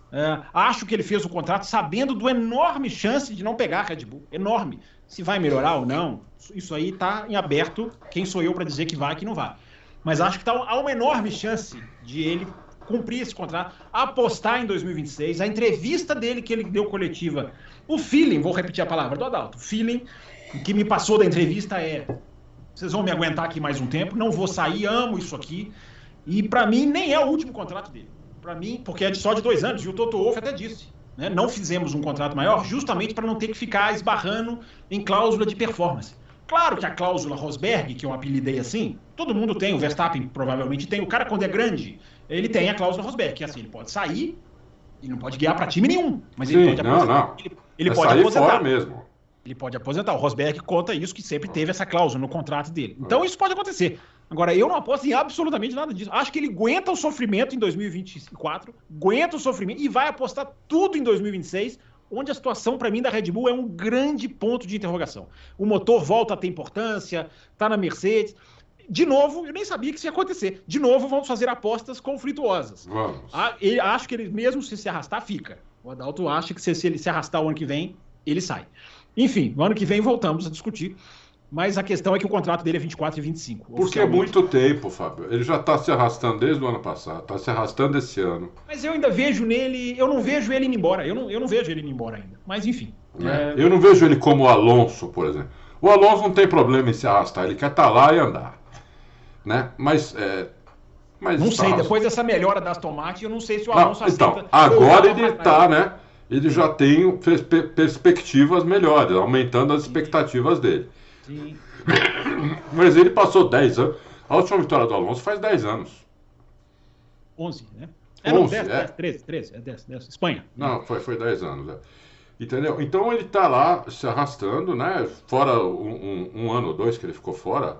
É, acho que ele fez o contrato sabendo do enorme chance de não pegar a Red Bull. Enorme. Se vai melhorar ou não, isso aí está em aberto. Quem sou eu para dizer que vai e que não vai? Mas acho que tá, há uma enorme chance de ele cumprir esse contrato, apostar em dois mil e vinte e seis. A entrevista dele que ele deu coletiva, o feeling, vou repetir a palavra do Adalto, o feeling que me passou da entrevista é: vocês vão me aguentar aqui mais um tempo, não vou sair, amo isso aqui. E para mim nem é o último contrato dele. Para mim, porque é só de dois anos, e o Toto Wolff até disse, né? Não fizemos um contrato maior justamente para não ter que ficar esbarrando em cláusula de performance. Claro que a cláusula Rosberg, que eu apelidei assim, todo mundo tem, o Verstappen provavelmente tem, o cara quando é grande, ele tem a cláusula Rosberg, que é assim, ele pode sair e não pode guiar para time nenhum, mas Sim, ele pode não, aposentar. não. Ele, ele é pode sair aposentar. Fora mesmo. Ele pode aposentar. O Rosberg conta isso, que sempre teve essa cláusula no contrato dele. Então isso pode acontecer. Agora, eu não aposto em absolutamente nada disso. Acho que ele aguenta o sofrimento em dois mil e vinte e quatro, aguenta o sofrimento e vai apostar tudo em dois mil e vinte e seis, onde a situação, para mim, da Red Bull é um grande ponto de interrogação. O motor volta a ter importância, tá na Mercedes. De novo, eu nem sabia que isso ia acontecer. De novo, vamos fazer apostas conflituosas. Vamos. Ah, ele, acho que ele, mesmo se se arrastar, fica. O Adalto acha que se, se ele se arrastar o ano que vem, ele sai. Enfim, no ano que vem voltamos a discutir. Mas a questão é que o contrato dele é vinte e quatro e vinte e cinco. Porque é muito tempo, Fábio. Ele já está se arrastando desde o ano passado, está se arrastando esse ano. Mas eu ainda vejo nele, eu não vejo ele indo embora. Eu não, eu não vejo ele indo embora ainda. Mas enfim. É. É... Eu não vejo ele como o Alonso, por exemplo. O Alonso não tem problema em se arrastar, ele quer estar lá e andar. Né? Mas. É... Mas não tá sei, arrastando. Depois dessa melhora da Aston Martin, eu não sei se o Alonso não, então, aceita. agora ele está, né? Ele já tem perspectivas melhores, aumentando as expectativas dele. Sim. Mas ele passou dez anos. A última vitória do Alonso faz dez anos. onze, né? É, não, onze, dez, é. dez, treze, treze, é dez, dez. Espanha. Não, foi, foi dez anos. É. Entendeu? Então ele tá lá se arrastando, né? Fora um, um, um ano ou dois que ele ficou fora.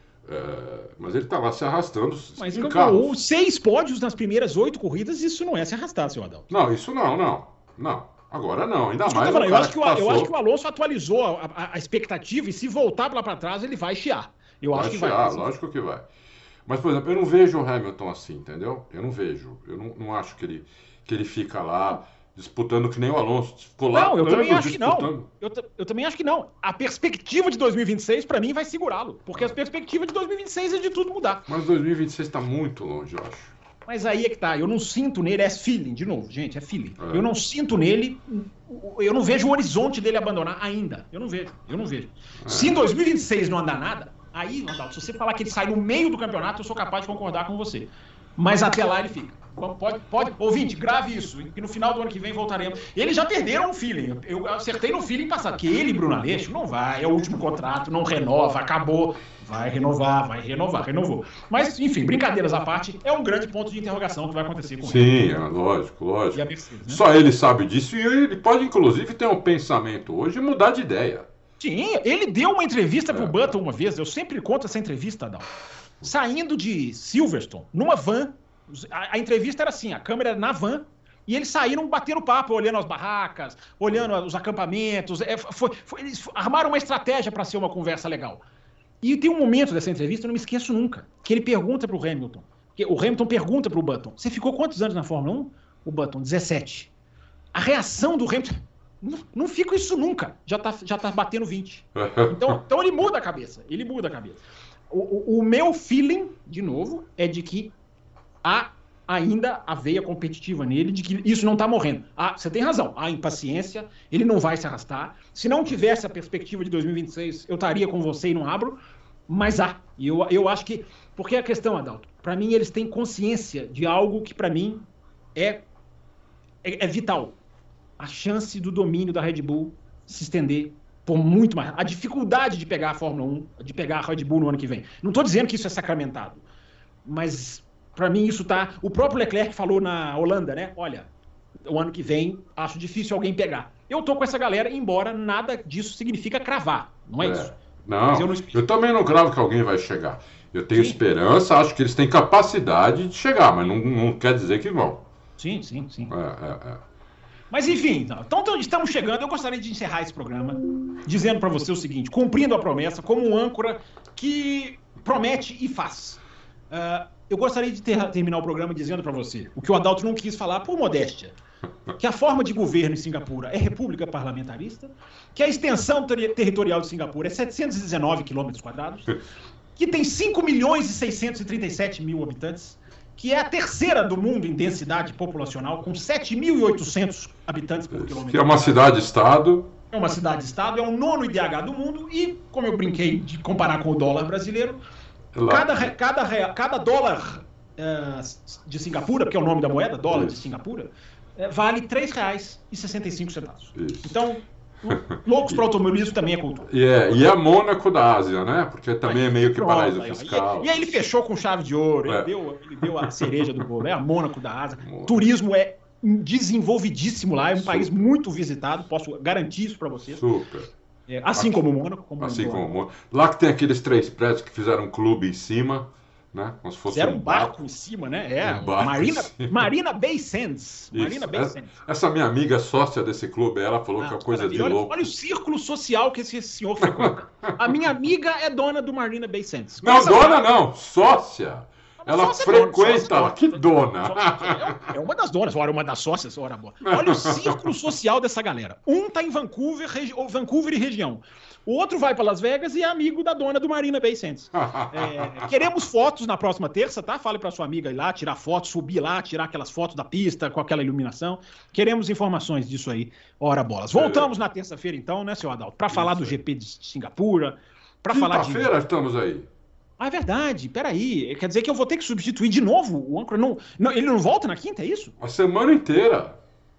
É, mas ele tá lá se arrastando. Mas em ganhou seis pódios nas primeiras oito corridas, isso não é se arrastar, seu Adalto. Não, isso não, não. Não. Agora não, ainda mais. Eu, falando, eu, acho que o, passou... eu acho que o Alonso atualizou a, a, a expectativa e se voltar lá para trás ele vai chiar. Eu vai acho que chiar, vai. Assim. Lógico que vai. Mas, por exemplo, eu não vejo o Hamilton assim, entendeu? Eu não vejo. Eu não, não acho que ele, que ele fica lá disputando que nem o Alonso. Ficou lá não, eu também acho disputando. que não. Eu, eu também acho que não. A perspectiva de dois mil e vinte e seis, para mim, vai segurá-lo. Porque a perspectiva de dois mil e vinte e seis é de tudo mudar. Mas dois mil e vinte e seis está muito longe, eu acho. Mas aí é que tá, eu não sinto nele, é feeling, de novo, gente, é feeling. É. Eu não sinto nele, eu não vejo o horizonte dele abandonar ainda. Eu não vejo, eu não vejo. É. Se em dois mil e vinte e seis não andar nada, aí, Adalto, se você falar que ele sai no meio do campeonato, eu sou capaz de concordar com você. Mas até lá ele fica. Pode, pode, ouvinte, grave isso, que no final do ano que vem voltaremos. Eles já perderam o feeling. Eu acertei no feeling passado, que ele e Bruno Aleixo não vai, é o último contrato, não renova, acabou. Vai renovar, vai renovar, renovou. Mas, enfim, brincadeiras à parte, é um grande ponto de interrogação que vai acontecer com Sim, ele. Sim, é, lógico, lógico. E a Mercedes, né? Só ele sabe disso e ele pode, inclusive, ter um pensamento hoje e mudar de ideia. Sim, ele deu uma entrevista pro é. Button uma vez, eu sempre conto essa entrevista, Adão. Saindo de Silverstone, numa van, a, a entrevista era assim, a câmera era na van, e eles saíram batendo papo, olhando as barracas, olhando os acampamentos, é, foi, foi, eles armaram uma estratégia para ser uma conversa legal. E tem um momento dessa entrevista, eu não me esqueço nunca, que ele pergunta pro Hamilton, que o Hamilton pergunta pro Button, você ficou quantos anos na Fórmula um? O Button, dezessete. A reação do Hamilton, não, não fico isso nunca, já tá, já tá batendo vinte. Então, então ele muda a cabeça, ele muda a cabeça. O, o, o meu feeling, de novo, é de que há ainda a veia competitiva nele, de que isso não está morrendo. Ah, você tem razão, há impaciência, ele não vai se arrastar. Se não tivesse a perspectiva de dois mil e vinte e seis, eu estaria com você e não abro, mas há. E eu, eu acho que... Porque a questão, Adalto, para mim eles têm consciência de algo que para mim é, é, é vital. A chance do domínio da Red Bull se estender por muito mais. A dificuldade de pegar a Fórmula um, de pegar a Red Bull no ano que vem. Não estou dizendo que isso é sacramentado, mas... Para mim isso tá... O próprio Leclerc falou na Holanda, né? Olha, o ano que vem acho difícil alguém pegar. Eu tô com essa galera, embora nada disso significa cravar. Não é, é isso? Não, eu, não... eu também não cravo que alguém vai chegar. Eu tenho sim. esperança, acho que eles têm capacidade de chegar, mas não, não quer dizer que vão. Sim, sim, sim. É, é, é. Mas enfim, então estamos chegando. Eu gostaria de encerrar esse programa dizendo para você o seguinte, cumprindo a promessa, como um âncora que promete e faz. Uh, eu gostaria de ter, terminar o programa dizendo para você o que o Adalto não quis falar por modéstia. que a forma de governo em Singapura é república parlamentarista, que a extensão ter territorial de Singapura é setecentos e dezenove quilômetros quadrados, que tem cinco milhões e seiscentos e trinta e sete mil habitantes, que é a terceira do mundo em densidade populacional, com sete mil e oitocentos habitantes por quilômetro. Que é uma cidade-estado. É uma cidade-estado, é o nono I D H do mundo e, como eu brinquei de comparar com o dólar brasileiro, cada, cada, cada dólar uh, de Singapura, porque é o nome da moeda, dólar Isso. de Singapura, uh, vale três reais e sessenta e cinco centavos. Isso. Então, loucos para o automobilismo também é cultura. E é, e é Mônaco da Ásia, né? Porque também aí, é meio que pronto, paraíso aí, fiscal. E, e aí ele fechou com chave de ouro, é. ele, deu, ele deu a cereja do bolo, é a Mônaco da Ásia. Mônaco. Turismo é desenvolvidíssimo lá, é um Super. país muito visitado, posso garantir isso para vocês. Super. É, assim Aqui, como o Mônaco. Como assim como o Mônaco. Lá que tem aqueles três prédios que fizeram um clube em cima, né? Como se fosse fizeram um um barco, barco em cima, né? É, um barco Marina, Marina Bay Sands. Marina Bay essa, Sands. Essa minha amiga sócia desse clube, ela falou ah, que é coisa de olha, louco. Olha o círculo social que esse senhor frequenta. A minha amiga é dona do Marina Bay Sands. Não, dona não, sócia. Ela frequenta, ela, que dona. É uma das donas, ora, uma das sócias, ora boa. Olha o círculo social dessa galera. Um tá em Vancouver, regi... Vancouver e região. O outro vai para Las Vegas e é amigo da dona do Marina Bay Sands. É, queremos fotos na próxima terça, tá? Fale para sua amiga ir lá, tirar fotos, subir lá, tirar aquelas fotos da pista com aquela iluminação. Queremos informações disso aí, ora bolas. Voltamos é. na terça-feira então, né, seu Adalto? Para falar do G P de Singapura, para falar de... Quinta-feira estamos aí. Ah, é verdade, peraí. Quer dizer que eu vou ter que substituir de novo o âncora? Não, não, ele não volta na quinta, é isso? A semana inteira.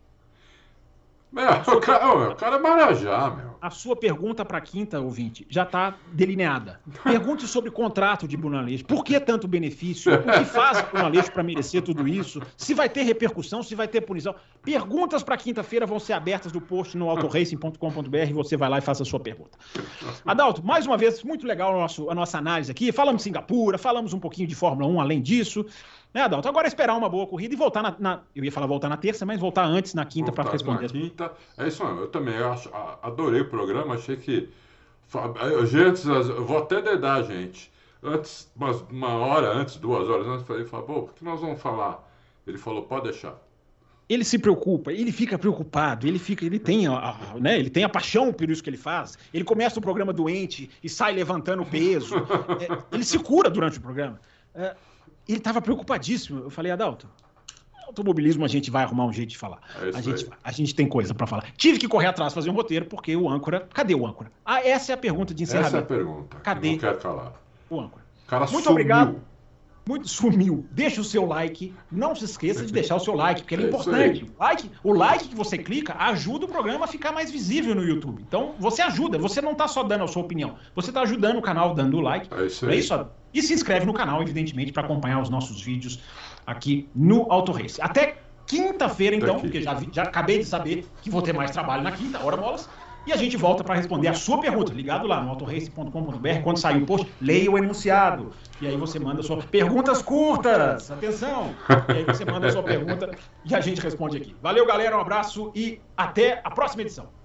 Meu, o, cara, o cara é Marajá, meu. A sua pergunta para quinta, ouvinte, já está delineada. Pergunte sobre o contrato de Bruno Aleixo. Por que tanto benefício? O que faz o Bruno Aleixo para merecer tudo isso? Se vai ter repercussão, se vai ter punição. Perguntas para quinta-feira vão ser abertas no post no autoracing ponto com ponto br. Você vai lá e faça a sua pergunta. Adalto, mais uma vez, muito legal a, nosso, a nossa análise aqui. Falamos de Singapura, falamos um pouquinho de Fórmula um além disso. Né, Adalto? Agora é esperar uma boa corrida e voltar na, na... Eu ia falar voltar na terça, mas voltar antes, na quinta, para responder. Na quinta. É isso mesmo. Eu também acho, adorei o programa, achei que... Gente, eu vou até dedar, gente. Antes, uma, uma hora antes, duas horas antes, eu falei, pô, o que nós vamos falar? Ele falou, pode deixar. Ele se preocupa, ele fica preocupado, ele fica, ele tem a, a, né, ele tem a paixão por isso que ele faz. Ele começa o programa doente e sai levantando peso. é, ele se cura durante o programa. É, ele estava preocupadíssimo. Eu falei, Adalto, automobilismo a gente vai arrumar um jeito de falar. É a, gente, a gente tem coisa para falar. Tive que correr atrás fazer um roteiro, porque o âncora... Cadê o âncora? Ah, essa é a pergunta de encerramento. Essa é a pergunta. Cadê não quero calar. O âncora? O cara Muito sumiu. obrigado. Muito sumiu. Deixa o seu like. Não se esqueça de deixar o seu like, porque ele é, é importante. O like, o like que você clica ajuda o programa a ficar mais visível no YouTube. Então, você ajuda. Você não está só dando a sua opinião. Você está ajudando o canal dando o like. É isso aí. É isso. E se inscreve no canal, evidentemente, para acompanhar os nossos vídeos aqui no Auto Race. Até quinta-feira, então, porque já, vi, já acabei de saber que vou ter mais trabalho na quinta, hora bolas. E a gente volta para responder a sua pergunta, ligado lá no autoracing ponto com ponto br. Quando sair o post, leia o enunciado. E aí você manda suas perguntas curtas. Atenção! E aí você manda a sua pergunta e a gente responde aqui. Valeu, galera. Um abraço e até a próxima edição.